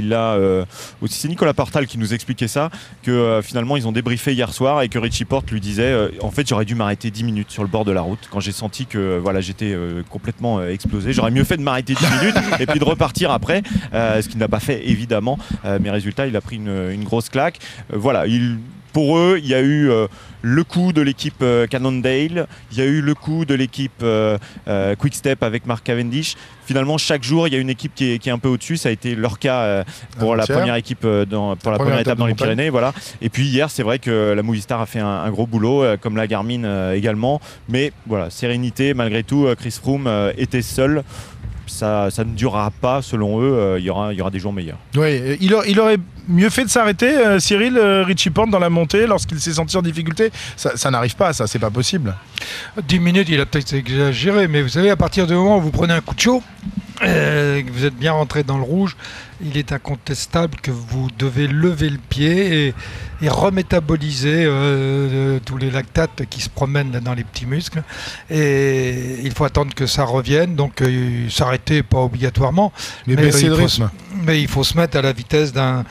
F: C'est Nicolas Portal qui nous expliquait ça, que finalement ils ont débriefé hier soir, et que Richie Porte lui disait en fait, j'aurais dû m'arrêter 10 minutes sur le bord de la route quand j'ai senti que j'étais complètement explosé. J'aurais mieux fait de m'arrêter 10 minutes et puis de repartir après, ce qu'il n'a pas fait évidemment. Mais résultat, il a pris une grosse claque. pour eux, il y a eu le coup de l'équipe Cannondale, il y a eu le coup de l'équipe Quick Step avec Mark Cavendish. Finalement, chaque jour, il y a une équipe qui est un peu au-dessus. Ça a été leur cas pour la première équipe, pour la première étape dans les Pyrénées. Voilà. Et puis hier, c'est vrai que la Movistar a fait un gros boulot, comme la Garmin également. Mais voilà, sérénité, malgré tout, Chris Froome était seul. Ça ne durera pas, selon eux. Il y aura des jours meilleurs.
B: Oui, il aurait mieux fait de s'arrêter, Cyril, Richie Porte, dans la montée, lorsqu'il s'est senti en difficulté. Ça n'arrive pas, ça, c'est pas possible.
D: 10 minutes, il a peut-être exagéré, mais vous savez, à partir du moment où vous prenez un coup de chaud, que vous êtes bien rentré dans le rouge, il est incontestable que vous devez lever le pied et remétaboliser tous les lactates qui se promènent là dans les petits muscles. Et il faut attendre que ça revienne, donc s'arrêter pas obligatoirement.
B: Mais baisser le rythme.
D: Mais il faut se mettre à la vitesse d'un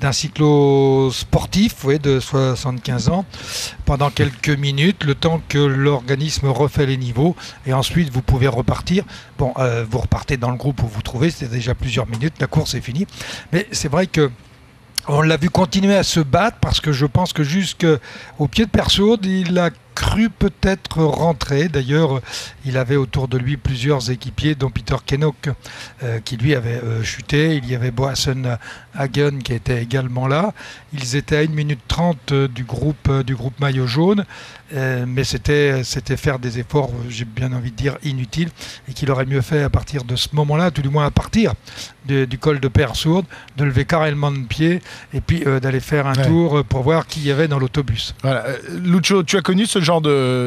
D: cyclo-sportif de 75 ans pendant quelques minutes, le temps que l'organisme refait les niveaux, et ensuite vous pouvez repartir. Bon, vous repartez dans le groupe où vous trouvez, c'était déjà plusieurs minutes, la course est finie. Mais c'est vrai que on l'a vu continuer à se battre, parce que je pense que jusqu'au pied de Persourde, il a cru peut-être rentrer. D'ailleurs, il avait autour de lui plusieurs équipiers, dont Peter Kennock, qui lui avait chuté. Il y avait Boasson Hagen qui était également là. Ils étaient à 1 minute 30 du groupe maillot jaune, mais c'était faire des efforts, j'ai bien envie de dire, inutiles, et qu'il aurait mieux fait à partir de ce moment-là, tout du moins à partir du col de Persourde, de lever carrément de pied et puis d'aller faire un tour pour voir qui y avait dans l'autobus.
B: Voilà. Lucho, tu as connu ce genre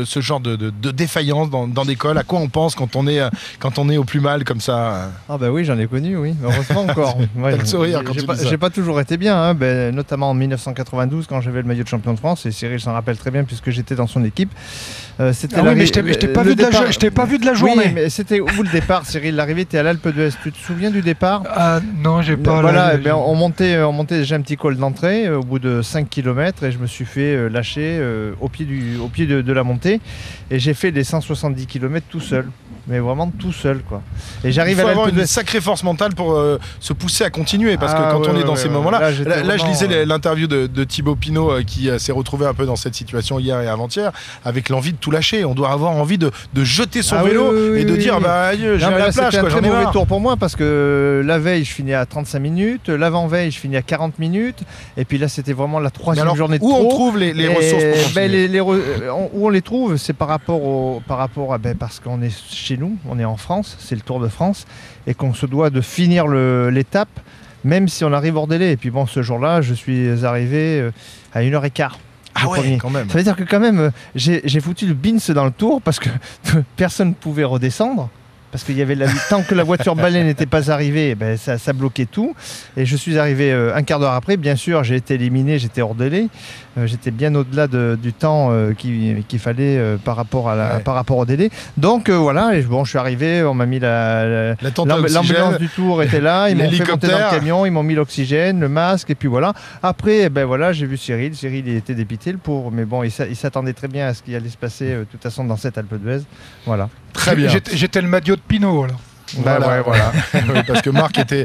B: de défaillance dans des cols? À quoi on pense quand on est au plus mal comme ça?
C: Ah bah oui, j'en ai connu, oui. Heureusement encore.
B: T'as le sourire quand tu dis ça.
C: J'ai pas toujours été bien, hein, notamment en 1992 quand j'avais le maillot de champion de France, et Cyril s'en rappelle très bien puisque j'étais dans son équipe. C'était
D: mais je t'ai pas vu de la journée.
C: Oui, mais c'était où le départ, Cyril? L'arrivée était à l'Alpe d'Huez. Tu te souviens du départ?
D: Ah non, j'ai pas.
C: Voilà, on montait déjà un petit col d'entrée au bout de 5 km, et je me suis fait lâcher au pied de la montée, et j'ai fait les 170 km tout seul. Mais vraiment tout seul, quoi. Et j'arrive
B: Il faut avoir une sacrée force mentale pour se pousser à continuer, parce que quand on est dans ces moments-là, là je lisais l'interview de Thibaut Pinot qui s'est retrouvé un peu dans cette situation hier et avant-hier, avec l'envie de tout lâcher. On doit avoir envie de jeter son vélo et de dire adieu, j'ai à la plage.
C: C'était un très mauvais tour pour moi, parce que la veille je finis à 35 minutes, l'avant-veille je finis à 40 minutes, et puis là c'était vraiment la troisième journée de trop.
B: Où on trouve les ressources pour continuer?
C: Où on les trouve, c'est par rapport à parce qu'on est chez nous, on est en France, c'est le Tour de France, et qu'on se doit de finir l'étape, même si on arrive hors délai. Et puis bon, ce jour-là, je suis arrivé à 1h15.
B: Ah ouais, quand même.
C: Ça veut dire que quand même, j'ai foutu le bins dans le Tour, parce que personne ne pouvait redescendre. Parce qu'il y avait tant que la voiture balai n'était pas arrivée, ça bloquait tout. Et je suis arrivé un quart d'heure après. Bien sûr, j'ai été éliminé, j'étais hors délai. J'étais bien au-delà du temps qu'il fallait par rapport au délai. Donc voilà, et bon, je suis arrivé, on m'a mis l'ambulance du Tour était là, ils m'ont fait monter dans le camion, ils m'ont mis l'oxygène, le masque, et puis voilà. Après, j'ai vu Cyril, il était dépité, le pauvre, mais bon, il s'attendait très bien à ce qui allait se passer de toute façon dans cette Alpe d'Huez. Voilà.
B: Très bien.
D: J'étais le Madio de Pinot, alors.
B: Voilà. Oui, parce que Marc était.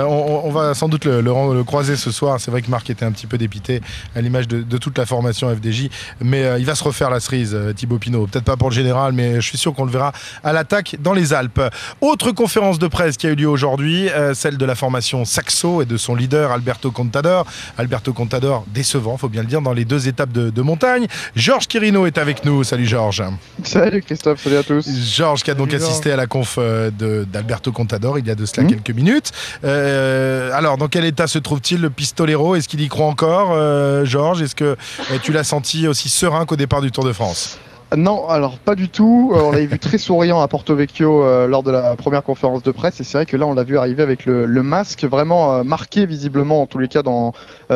B: On va sans doute le croiser ce soir. C'est vrai que Marc était un petit peu dépité à l'image de toute la formation FDJ. Mais il va se refaire la cerise, Thibaut Pinot. Peut-être pas pour le général, mais je suis sûr qu'on le verra à l'attaque dans les Alpes. Autre conférence de presse qui a eu lieu aujourd'hui, celle de la formation Saxo et de son leader Alberto Contador. Alberto Contador, décevant, faut bien le dire, dans les 2 étapes de montagne. Georges Quirino est avec nous. Salut Georges.
G: Salut Christophe, salut à tous.
B: Georges qui a donc assisté à la conf d'Alberto Contador il y a de cela quelques minutes. Alors, dans quel état se trouve-t-il, le pistolero? Est-ce qu'il y croit encore, Georges? Est-ce que tu l'as senti aussi serein qu'au départ du Tour de France?
G: Non, alors pas du tout. On l'avait vu très souriant à Porto Vecchio lors de la première conférence de presse, et c'est vrai que là on l'a vu arriver avec le masque vraiment marqué visiblement en tous les cas dans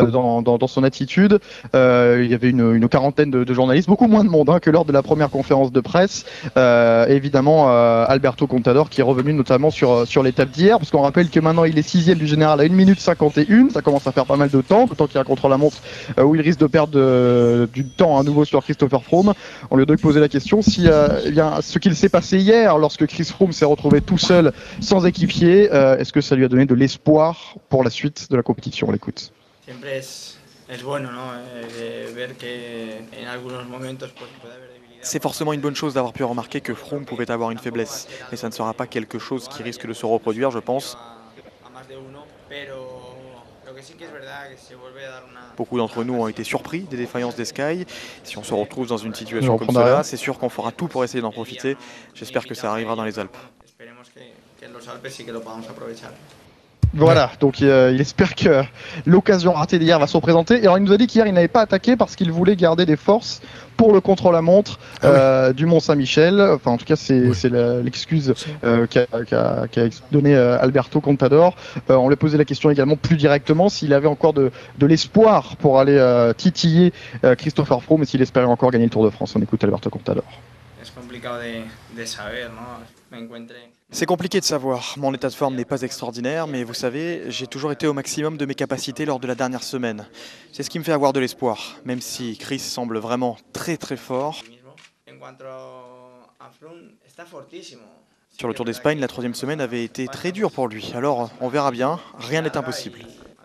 G: son attitude. Il y avait une quarantaine de journalistes, beaucoup moins de monde que lors de la première conférence de presse. Évidemment Alberto Contador qui est revenu notamment sur l'étape d'hier, parce qu'on rappelle que maintenant il est 6e du général à 1 minute 51. Ça commence à faire pas mal de temps, d'autant qu'il y a un contre-la-montre où il risque de perdre du temps à nouveau sur Christopher Froome. On lui a donc posé la question si ce qu'il s'est passé hier lorsque Chris Froome s'est retrouvé tout seul sans équipier, est-ce que ça lui a donné de l'espoir pour la suite de la compétition? On l'écoute.
H: Siempre es bueno, ¿no? C'est forcément une bonne chose d'avoir pu remarquer que Froome pouvait avoir une faiblesse, mais ça ne sera pas quelque chose qui risque de se reproduire, je pense. Beaucoup d'entre nous ont été surpris des défaillances des Sky. Si on se retrouve dans une situation comme cela, c'est sûr qu'on fera tout pour essayer d'en profiter. J'espère que ça arrivera dans les Alpes.
G: Voilà, donc il espère que l'occasion ratée d'hier va se représenter. Et alors il nous a dit qu'hier il n'avait pas attaqué parce qu'il voulait garder des forces pour le contre-la-montre du Mont-Saint-Michel. Enfin en tout cas c'est l'excuse qu'a donné Alberto Contador. On lui a posé la question également plus directement s'il avait encore de l'espoir pour aller titiller Christopher Froome et s'il espérait encore gagner le Tour de France. On écoute Alberto Contador.
H: C'est compliqué de savoir. Mon état de forme n'est pas extraordinaire, mais vous savez, j'ai toujours été au maximum de mes capacités lors de la dernière semaine. C'est ce qui me fait avoir de l'espoir, même si Chris semble vraiment très très fort. Sur le Tour d'Espagne, la 3e semaine avait été très dure pour lui. Alors, on verra bien. Rien n'est impossible.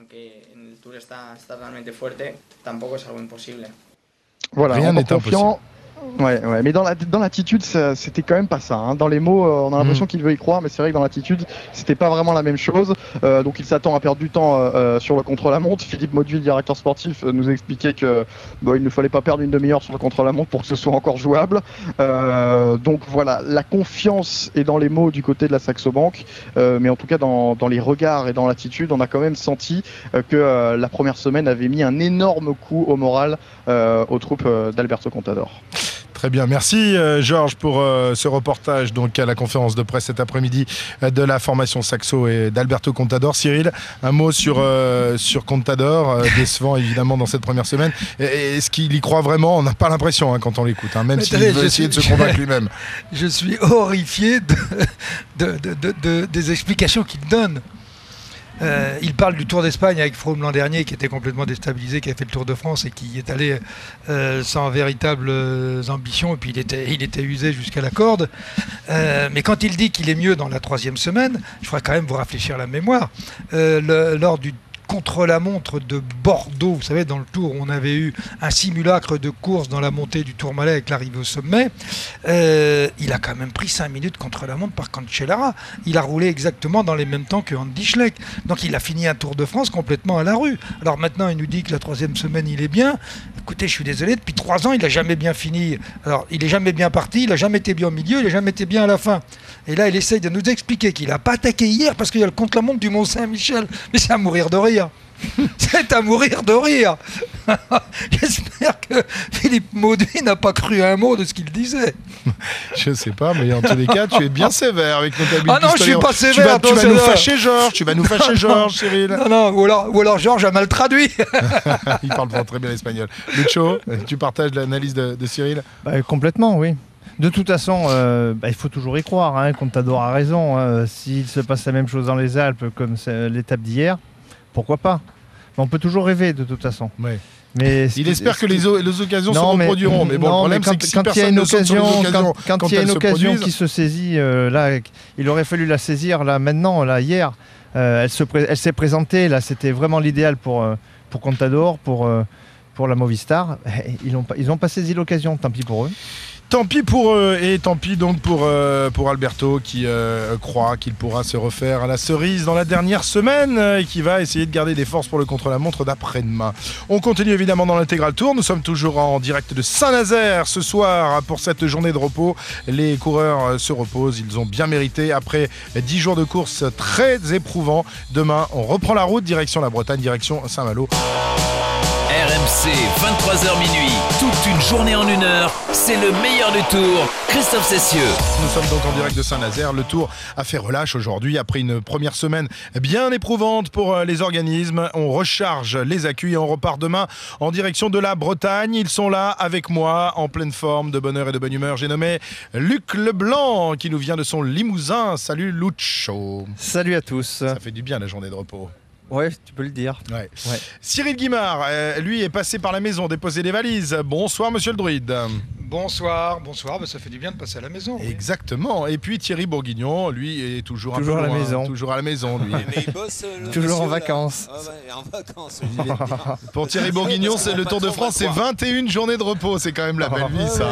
G: Voilà,
B: rien n'est impossible.
G: Ouais, mais dans l'attitude, c'était quand même pas ça. Hein. Dans les mots, on a l'impression qu'il veut y croire, mais c'est vrai que dans l'attitude, c'était pas vraiment la même chose. Donc il s'attend à perdre du temps sur le contre-la-montre. Philippe Mauduit, directeur sportif, nous a expliqué que il ne fallait pas perdre une demi-heure sur le contre-la-montre pour que ce soit encore jouable. Donc voilà, la confiance est dans les mots du côté de la Saxo Bank, mais en tout cas dans les regards et dans l'attitude, on a quand même senti que la première semaine avait mis un énorme coup au moral aux troupes d'Alberto Contador.
B: Très bien, merci Georges pour ce reportage donc à la conférence de presse cet après-midi de la formation Saxo et d'Alberto Contador. Cyril, un mot sur Contador, décevant évidemment dans cette première semaine. Est-ce qu'il y croit vraiment? On n'a pas l'impression quand on l'écoute, même s'il veut essayer de se convaincre lui-même.
D: Je suis horrifié des explications qu'il donne. Il parle du Tour d'Espagne avec Froome l'an dernier qui était complètement déstabilisé, qui a fait le Tour de France et qui est allé sans véritables ambitions, et puis il était usé jusqu'à la corde. Mais quand il dit qu'il est mieux dans la 3e semaine, je ferais quand même vous rafraîchir la mémoire. Lors du contre-la-montre de Bordeaux, vous savez, dans le Tour, on avait eu un simulacre de course dans la montée du Tourmalet avec l'arrivée au sommet. Il a quand même pris 5 minutes contre-la-montre par Cancellara. Il a roulé exactement dans les mêmes temps que Andy Schleck. Donc il a fini un Tour de France complètement à la rue. Alors maintenant, il nous dit que la 3e semaine, il est bien. Écoutez, je suis désolé, depuis 3 ans, il n'a jamais bien fini. Alors, il n'est jamais bien parti, il n'a jamais été bien au milieu, il n'a jamais été bien à la fin. Et là, il essaye de nous expliquer qu'il n'a pas attaqué hier parce qu'il y a le contre-la-montre du Mont-Saint-Michel. Mais c'est à mourir de rire. C'est à mourir de rire. J'espère que Philippe Mauduit n'a pas cru à un mot de ce qu'il disait.
B: Je sais pas, mais en tous les cas, tu es bien sévère avec notre habitude.
D: Ah non, je suis pas sévère.
B: Tu vas nous fâcher, Georges. Tu vas nous fâcher, Georges, Cyril.
D: Non, ou alors Georges a mal traduit.
B: Il parle très bien l'espagnol. Lucho, tu partages l'analyse de Cyril?
C: Complètement, oui. De toute façon, il faut toujours y croire. Contador a raison. S'il se passe la même chose dans les Alpes comme l'étape d'hier, pourquoi pas? Mais on peut toujours rêver de toute façon.
B: Ouais.
C: Mais
B: il espère que les occasions se reproduiront. Mais bon, le problème, c'est que si personne ne saute sur les occasions,
C: quand il y a une occasion qui se saisit, là, il aurait fallu la saisir là maintenant, là hier. Elle s'est présentée. Là, c'était vraiment l'idéal pour Contador, pour la Movistar. Ils n'ont pas saisi l'occasion. Tant pis pour eux.
B: Tant pis pour eux et tant pis donc pour Alberto qui croit qu'il pourra se refaire à la cerise dans la dernière semaine et qui va essayer de garder des forces pour le contre-la-montre d'après-demain. On continue évidemment dans l'intégral tour. Nous sommes toujours en direct de Saint-Nazaire ce soir pour cette journée de repos. Les coureurs se reposent, ils ont bien mérité après 10 jours de course très éprouvants. Demain, on reprend la route direction la Bretagne, direction Saint-Malo.
A: RMC, 23h minuit, toute une journée en 1 heure, c'est le meilleur du Tour, Christophe Cessieux.
B: Nous sommes donc en direct de Saint-Nazaire. Le Tour a fait relâche aujourd'hui après une première semaine bien éprouvante pour les organismes. On recharge les accus et on repart demain en direction de la Bretagne. Ils sont là avec moi, en pleine forme, de bonheur et de bonne humeur. J'ai nommé Luc Leblanc qui nous vient de son Limousin. Salut Lucho.
C: Salut à tous.
B: Ça fait du bien la journée de repos.
C: Ouais, tu peux le dire.
B: Ouais. Cyril Guimard, lui est passé par la maison déposer des valises. Bonsoir monsieur le druide.
D: Bonsoir. Ça fait du bien de passer à la maison.
B: Exactement. Et puis Thierry Bourguignon, lui, est toujours un peu
C: à la
B: loin,
C: maison.
B: Toujours à la maison, lui.
I: Mais il bosse,
C: Toujours en vacances.
I: Ah ouais, en vacances.
B: Pour Thierry Bourguignon, c'est le Tour de France, c'est 21 journées de repos. C'est quand même la belle vie, ça.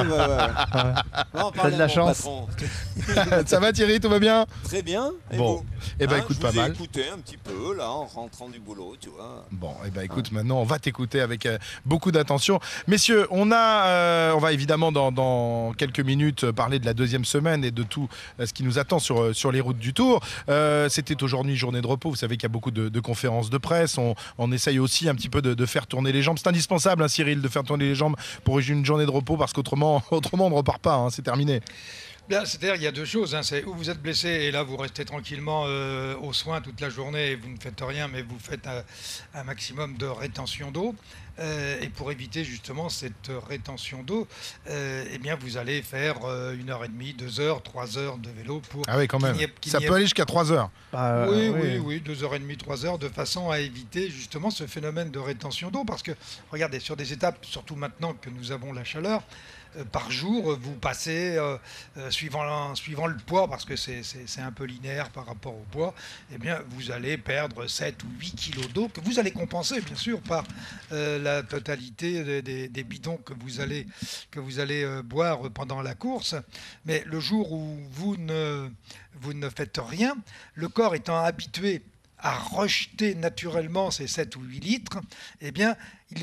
C: T'as de la chance.
B: Ça va Thierry, tout va bien?
I: Très bien. Et
B: Bon,
I: vous
B: écoute, pas mal.
I: Je vous ai écouté un petit peu, là, en rentrant du boulot, tu vois.
B: Bon, écoute, maintenant, on va t'écouter avec beaucoup d'attention. Messieurs, on va évidemment dans quelques minutes parler de la deuxième semaine et de tout ce qui nous attend sur les routes du Tour. C'était aujourd'hui journée de repos. Vous savez qu'il y a beaucoup de conférences de presse. On essaye aussi un petit peu de faire tourner les jambes. C'est indispensable, hein, Cyril, de faire tourner les jambes pour une journée de repos parce qu'autrement on ne repart pas. Hein, c'est terminé.
D: Bien, c'est-à-dire il y a deux choses, hein, c'est où vous êtes blessé et là vous restez tranquillement aux soins toute la journée et vous ne faites rien mais vous faites un maximum de rétention d'eau et pour éviter justement cette rétention d'eau, eh bien vous allez faire 1h30, 2h, 3h de vélo pour...
B: Ah oui quand même, ça peut aller jusqu'à 3h.
D: Oui, 2h30, 3h de façon à éviter justement ce phénomène de rétention d'eau parce que regardez sur des étapes, surtout maintenant que nous avons la chaleur, par jour, vous passez, suivant le poids, parce que c'est un peu linéaire par rapport au poids, eh bien, vous allez perdre 7 ou 8 kilos d'eau que vous allez compenser, bien sûr, par la totalité des bidons que vous allez boire pendant la course. Mais le jour où vous ne faites rien, le corps étant habitué à rejeter naturellement ces 7 ou 8 litres, eh bien, il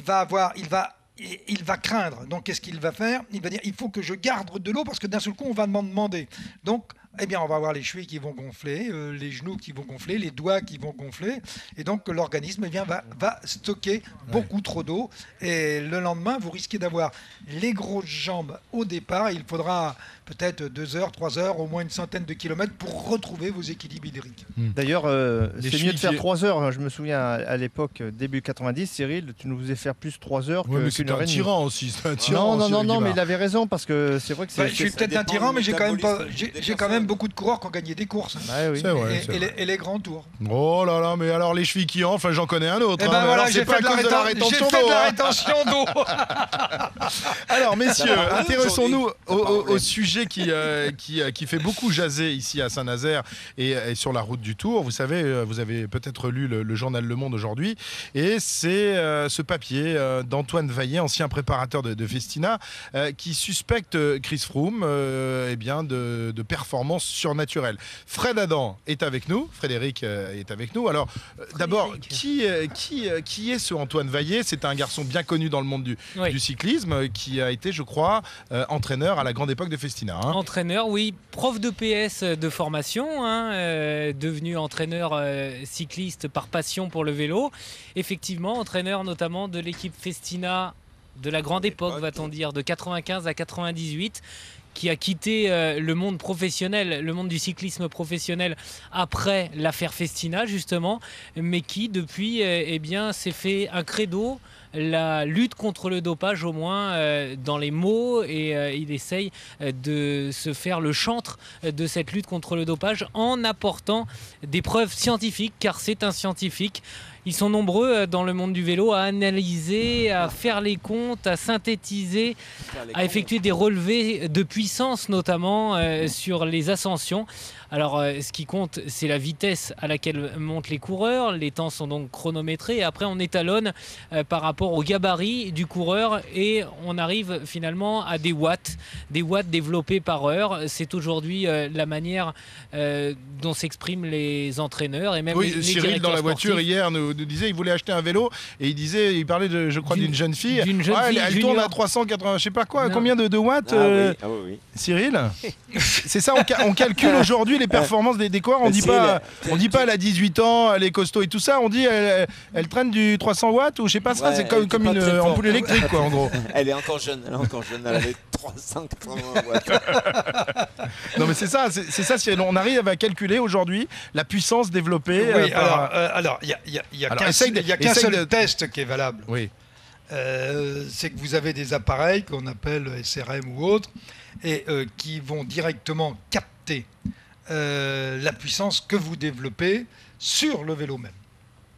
D: va craindre. Donc, qu'est-ce qu'il va faire? Il va dire, il faut que je garde de l'eau parce que d'un seul coup, on va m'en demander. Donc, eh bien, on va avoir les chevilles qui vont gonfler, les genoux qui vont gonfler, les doigts qui vont gonfler. Et donc, l'organisme va stocker beaucoup trop d'eau. Et le lendemain, vous risquez d'avoir les grosses jambes au départ. Il faudra peut-être 2 heures, 3 heures, au moins une centaine de kilomètres pour retrouver vos équilibres hydriques.
C: D'ailleurs, c'est mieux de faire 3 heures. Je me souviens à l'époque, début 90, Cyril, tu nous faisais faire plus 3 heures
B: que
C: qu'une heure et demie.
B: Tyran aussi, c'est un tyran.
C: Non, mais il avait raison parce que c'est vrai que c'est.
D: Je suis peut-être un tyran, mais j'ai quand même beaucoup de coureurs qui ont gagné des courses.
C: Oui.
B: C'est vrai,
D: et les grands tours.
B: Oh là là, mais alors les chevilles qui enflent, j'en connais un autre.
D: Et ben voilà, j'ai fait de la
B: rétention
D: d'eau.
B: Alors messieurs, intéressons-nous au sujet qui fait beaucoup jaser ici à Saint-Nazaire et sur la route du Tour. Vous savez, vous avez peut-être lu le journal Le Monde aujourd'hui, et c'est ce papier d'Antoine Vaillet, ancien préparateur de Festina, qui suspecte Chris Froome de performance surnaturelle. Fred Adam est avec nous, Frédéric est avec nous. Alors d'abord, qui est ce Antoine Vaillet? C'est un garçon bien connu dans le monde du cyclisme qui a été, je crois, entraîneur à la grande époque de Festina. Hein.
J: Entraîneur, oui, prof de PS de formation, devenu entraîneur cycliste par passion pour le vélo. Effectivement, entraîneur notamment de l'équipe Festina de la grande époque, va-t-on dire, de 95 à 98, qui a quitté le monde professionnel, le monde du cyclisme professionnel après l'affaire Festina justement, mais qui depuis s'est fait un credo, la lutte contre le dopage au moins dans les mots, et il essaye de se faire le chantre de cette lutte contre le dopage en apportant des preuves scientifiques, car c'est un scientifique. Ils sont nombreux dans le monde du vélo à analyser, à faire les comptes, à synthétiser, à effectuer des relevés de puissance notamment sur les ascensions. Alors ce qui compte, c'est la vitesse à laquelle montent les coureurs. Les temps sont donc chronométrés et après on étalonne par rapport au gabarit du coureur et on arrive finalement à des watts développés par heure. C'est aujourd'hui la manière dont s'expriment les entraîneurs et même les
B: Cyril dans la voiture
J: sportifs.
B: hier nous disait il voulait acheter un vélo et il parlait d'une jeune fille. Elle tourne à 380, je sais pas quoi, combien de watts
I: oui.
B: Cyril? C'est ça, on calcule aujourd'hui les performances des coureurs, on dit pas elle a 18 ans, elle est costaud et tout ça, on dit elle traîne du 300 watts ou je sais pas, ça c'est comme une ampoule électrique quoi en gros.
I: Elle est encore jeune, elle avait 380 watts.
B: Non mais c'est ça, Cyril, on arrive à calculer aujourd'hui la puissance développée.
D: Oui, alors il y a qu'un seul test qui est valable.
B: Oui.
D: C'est que vous avez des appareils qu'on appelle SRM ou autres et qui vont directement capter la puissance que vous développez sur le vélo même.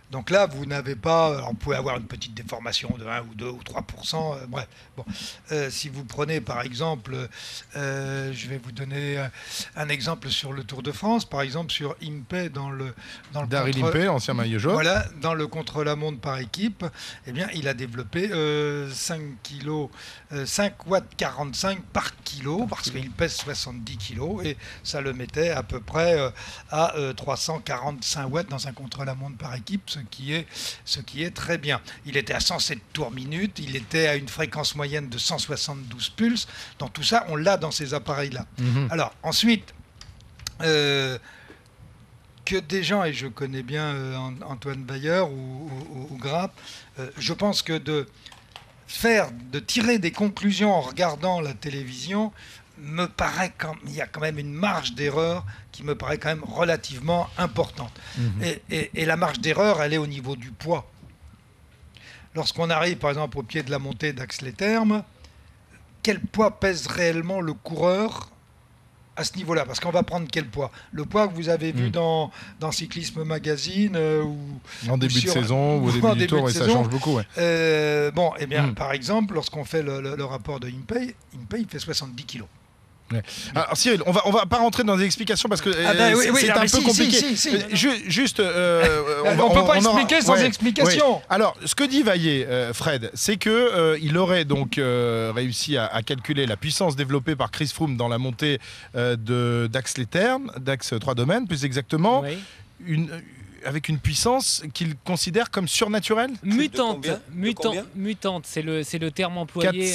D: Donc là, vous n'avez pas... Alors, vous pouvez avoir une petite déformation de 1 ou 2 ou 3%. Bref. Bon. Si vous prenez, par exemple, je vais vous donner un exemple sur le Tour de France, par exemple sur Impey dans le
B: Daryl Impey, ancien maillot jaune.
D: Voilà, dans le contre-la-montre par équipe, eh bien, il a développé 5 watts 45 par kilo, parce qu'il pèse 70 kilos, et ça le mettait à peu près à 345 watts dans un contre-la-montre par équipe, ce qui est très bien. Il était à 107 tours minute, il était à une fréquence moyenne de 172 pulses, donc tout ça, on l'a dans ces appareils-là. Alors, ensuite, que des gens, et je connais bien Antoine Bayer ou Grapp, je pense que de tirer des conclusions en regardant la télévision, me paraît il y a quand même une marge d'erreur qui me paraît quand même relativement importante. Et la marge d'erreur, elle est au niveau du poids. Lorsqu'on arrive, par exemple, au pied de la montée d'Ax-les-Thermes, quel poids pèse réellement le coureur à ce niveau-là? Parce qu'on va prendre quel poids? Le poids que vous avez vu dans Cyclisme Magazine ou
B: en début de saison ou au début du tour, ça change beaucoup. Ouais.
D: Par exemple, lorsqu'on fait le rapport de Impey, il fait 70 kilos.
B: Ouais. Alors Cyril, on va pas rentrer dans des explications parce que c'est un peu compliqué. Juste,
D: on peut pas expliquer sans explication.
B: Ouais. Alors, ce que dit Vaillé, Fred, c'est que il aurait donc réussi à calculer la puissance développée par Chris Froome dans la montée d'Ax-les-Thermes, d'Ax 3 Domaines, plus exactement, avec une puissance qu'il considère comme surnaturelle.
J: Mutante, c'est le terme employé.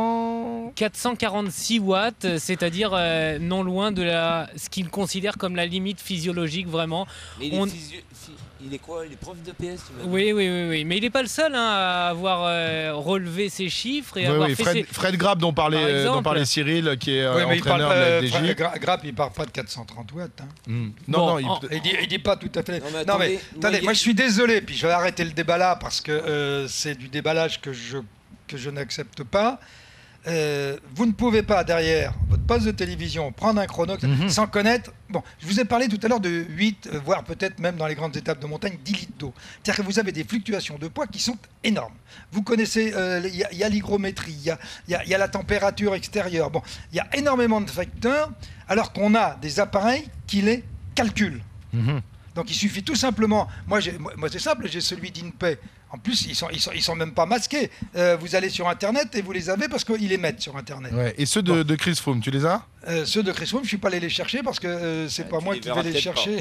J: 446 watts, c'est-à-dire non loin de ce qu'il considère comme la limite physiologique vraiment.
I: Mais il est quoi? Il est prof de PS?
J: Oui, mais il n'est pas le seul à avoir relevé ces chiffres et avoir fait
B: Fred Grapp dont parlait Cyril, qui est entraîneur de la FDJ.
D: Grapp, il ne part pas de 430 watts. Hein. Il dit pas tout à fait. Non, mais attendez, moi je suis désolé, puis je vais arrêter le débat là parce que c'est du déballage que je n'accepte pas. Vous ne pouvez pas, derrière votre poste de télévision, prendre un chrono sans connaître... Bon, je vous ai parlé tout à l'heure de 8, voire peut-être même dans les grandes étapes de montagne, 10 litres d'eau. C'est-à-dire que vous avez des fluctuations de poids qui sont énormes. Vous connaissez, il y a l'hygrométrie, il y a la température extérieure. Bon, il y a énormément de facteurs, alors qu'on a des appareils qui les calculent. Donc il suffit tout simplement... Moi c'est simple, j'ai celui d'Inpey. En plus, ils sont même pas masqués. Vous allez sur Internet et vous les avez parce qu'ils les mettent sur Internet.
B: Ouais. Et ceux de Chris Froome, tu les as?
D: Ceux de Chris Froome, je suis pas allé les chercher parce que c'est pas moi qui vais les chercher.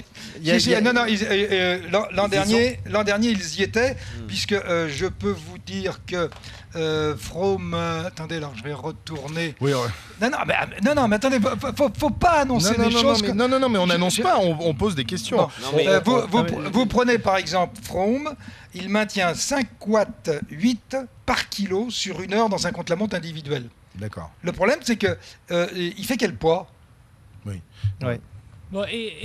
D: L'an dernier, ils y étaient, puisque je peux vous dire que Froome... attendez, alors je vais retourner.
B: Oui, ouais.
D: Non, mais attendez, faut pas annoncer des choses.
B: Non, mais on n'annonce pas, on pose des questions.
D: Vous prenez par exemple Froome, il maintient 5 watts 8 par kilo sur une heure dans un contre-la-montre individuel.
B: D'accord.
D: Le problème, c'est que il fait quel poids?
B: Oui.
J: Ouais. Bon,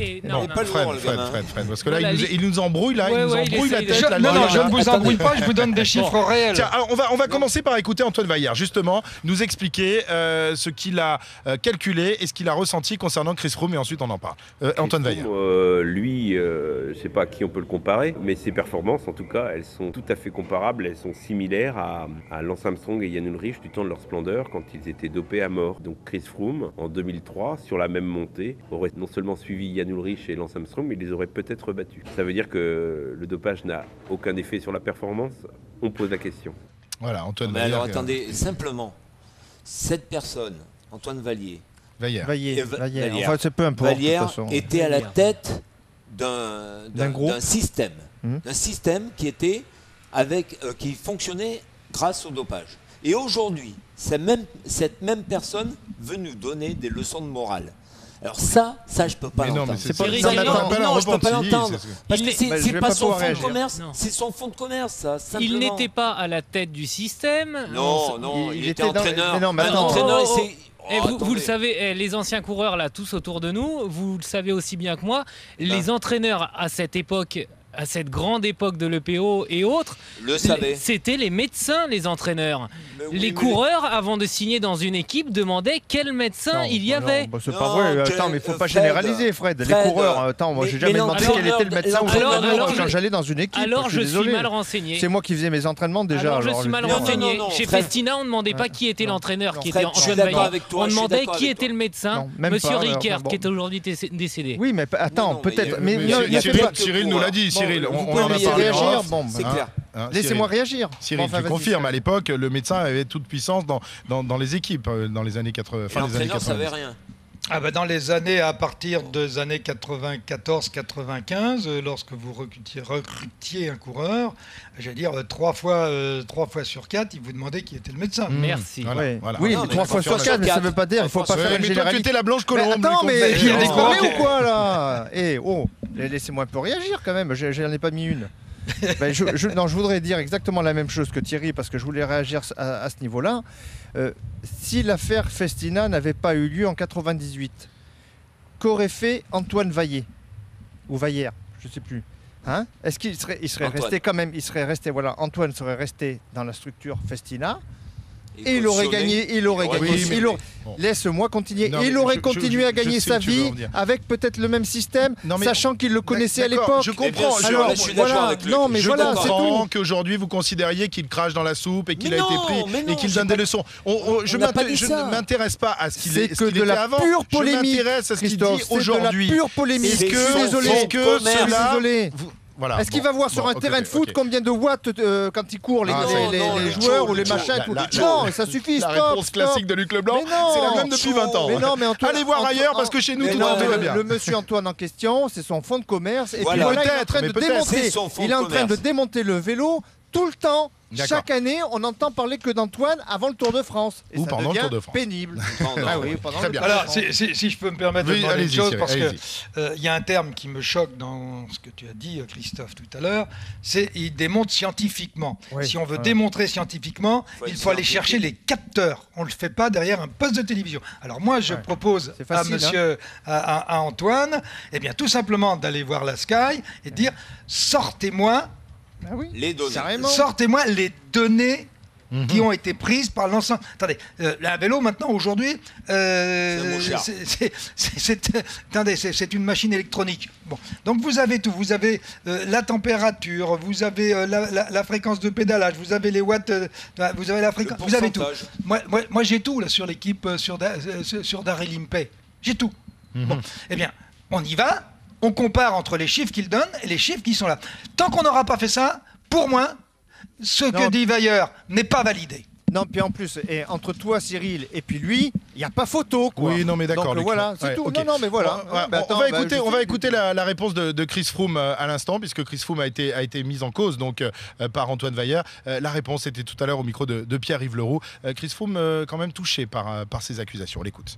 B: Fred, parce que là, il nous embrouille, il nous embrouille la tête.
D: Je ne vous embrouille pas, je vous donne des chiffres réels.
B: Tiens, alors on va commencer par écouter Antoine Vaillard, justement, nous expliquer ce qu'il a calculé et ce qu'il a ressenti concernant Chris Froome, et ensuite on en parle. Antoine Vaillard.
K: Lui, je ne sais pas à qui on peut le comparer, mais ses performances, en tout cas, elles sont tout à fait comparables, elles sont similaires à Lance Armstrong et Jan Ullrich du temps de leur splendeur, quand ils étaient dopés à mort. Donc Chris Froome, en 2003, sur la même montée, aurait non seulement suivi Jan Ullrich et Lance Armstrong, mais il les aurait peut-être battus. Ça veut dire que le dopage n'a aucun effet sur la performance? On pose la question.
B: Voilà, Antoine
I: mais
B: Vaillard.
I: Alors attendez, simplement, cette personne, Antoine Vaillard,
C: enfin, c'est peu importe,
I: Vaillard était à la tête d'un système. D'un système qui était qui fonctionnait grâce au dopage. Et aujourd'hui, cette même personne veut nous donner des leçons de morale. Alors ça je peux pas l'entendre.
B: Je peux pas
I: l'entendre. Parce que c'est pas son fonds de commerce, c'est son fonds de commerce, ça. Simplement.
J: Il n'était pas à la tête du système.
I: Non, il était entraîneur.
J: Vous le savez, les anciens coureurs là, tous autour de nous, vous le savez aussi bien que moi, les entraîneurs à cette époque à cette grande époque de l'EPO et autres, c'était les médecins, les entraîneurs. Les coureurs, avant de signer dans une équipe, demandaient quel médecin il y avait.
C: Non, c'est pas vrai. Attends, mais il faut pas généraliser, Fred. Les coureurs, attends, moi j'ai jamais demandé quel était le médecin quand j'allais dans une équipe.
J: Alors je suis mal renseigné.
C: C'est moi qui faisais mes entraînements déjà.
J: Alors je suis mal renseigné. Chez Festina, on ne demandait pas qui était l'entraîneur qui était Antoine Vaillant. On demandait qui était le médecin, Monsieur Rickert, qui est aujourd'hui décédé.
C: Oui, mais attends, peut-être. Mais
B: Cyril nous l'a dit. Cyril, on en a parlé.
C: Réagir,
I: c'est clair.
C: Laissez-moi réagir.
B: Cyril, tu confirmes, à l'époque, le médecin avait toute puissance dans les équipes, dans les années 80.
I: Fin des années 80. Savait rien.
D: Dans les années, à partir des années 94-95, lorsque vous recrutiez un coureur, j'allais dire 3 fois sur 4, il vous demandait qui était le médecin.
J: Merci.
C: Voilà. Oui, mais 3 fois sur 4, mais ça ne veut pas dire, il ne faut pas faire une généralité.
B: Mais toi, tu étais la blanche colombe.
C: Attends, mais il y a des problèmes ou quoi là? Laissez-moi un peu réagir quand même, j'en ai pas mis une. Je voudrais dire exactement la même chose que Thierry parce que je voulais réagir à ce niveau-là. Si l'affaire Festina n'avait pas eu lieu en 98, qu'aurait fait Antoine Vaillet ou Vaillère, je ne sais plus. Est-ce qu'il serait resté quand même? Antoine serait resté dans la structure Festina. Et il aurait gagné. Laisse-moi continuer.
B: Non,
C: il aurait continué à gagner sa vie avec peut-être le même système, sachant qu'il le connaissait à l'époque.
B: Je comprends.
I: Je suis d'accord avec lui.
B: Je comprends qu'aujourd'hui vous considériez qu'il crache dans la soupe et qu'il a été pris et qu'il donne des leçons. Je ne m'intéresse pas à ce qu'il est
C: de la pure polémique.
B: Je m'intéresse à ce qu'il dit aujourd'hui.
C: C'est de la pure polémique. Désolé. Voilà, est-ce qu'il va voir sur un terrain de foot combien de watts quand il court les joueurs ou les machins? Non, ça suffit, stop.
B: La réponse classique de Luc Leblanc, c'est la même depuis 20 ans. Allez voir ailleurs parce que chez nous tout va bien.
C: Le monsieur Antoine en question, c'est son fonds de commerce et puis il est en train de démonter le vélo tout le temps. Chaque année, on n'entend parler que d'Antoine avant le Tour de France. Et
B: ou
C: ça
B: pendant
C: devient
B: le Tour de France.
C: Pénible.
D: Très bien. Alors, si je peux me permettre de demander une chose, parce qu'il y a un terme qui me choque dans ce que tu as dit, Christophe, tout à l'heure, c'est il démontre scientifiquement. Oui. Si on veut démontrer scientifiquement, il faut aller chercher les capteurs. On ne le fait pas derrière un poste de télévision. Alors moi, je propose à Antoine, tout simplement d'aller voir la Sky et de dire, sortez-moi
I: les données.
D: Sortez-moi les données qui ont été prises par l'ensemble. Attendez, un vélo maintenant aujourd'hui, c'est une machine électronique. Bon, donc vous avez tout. Vous avez la température, vous avez la fréquence de pédalage, vous avez les watts, vous avez la fréquence, vous avez tout. Moi j'ai tout là sur l'équipe sur Daryl Impey. J'ai tout. Bon, on y va. On compare entre les chiffres qu'il donne et les chiffres qui sont là. Tant qu'on n'aura pas fait ça, pour moi, ce que dit Vailleur n'est pas validé.
C: Non, puis en plus, entre toi, Cyril, et puis lui, il n'y a pas photo, quoi.
B: Oui, non, mais d'accord.
C: Donc voilà, c'est tout. Okay. Non, mais voilà.
B: On va écouter la réponse de Chris Froome à l'instant, puisque Chris Froome a été mis en cause donc par Antoine Vaillère. La réponse était tout à l'heure au micro de Pierre-Yves Leroux. Chris Froome, quand même touché par ces accusations. On l'écoute.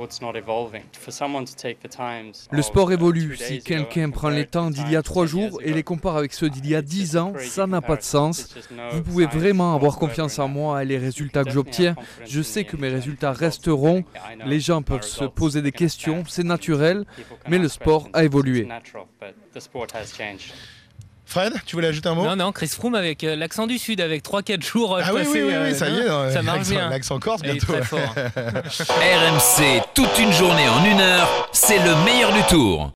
L: Le sport évolue. Si quelqu'un prend les temps d'il y a 3 jours et les compare avec ceux d'il y a 10 ans, ça n'a pas de sens. Vous pouvez vraiment avoir confiance en moi et les résultats que j'obtiens. Je sais que mes résultats resteront. Les gens peuvent se poser des questions, c'est naturel, mais le sport a évolué.
B: Fred, tu voulais ajouter un mot?
J: Non, Chris Froome avec l'accent du Sud, avec 3-4 jours passés.
B: Oui, ça y est,
J: ça marche bien.
B: L'accent corse bientôt.
A: RMC, toute une journée en 1 heure, c'est le meilleur du tour.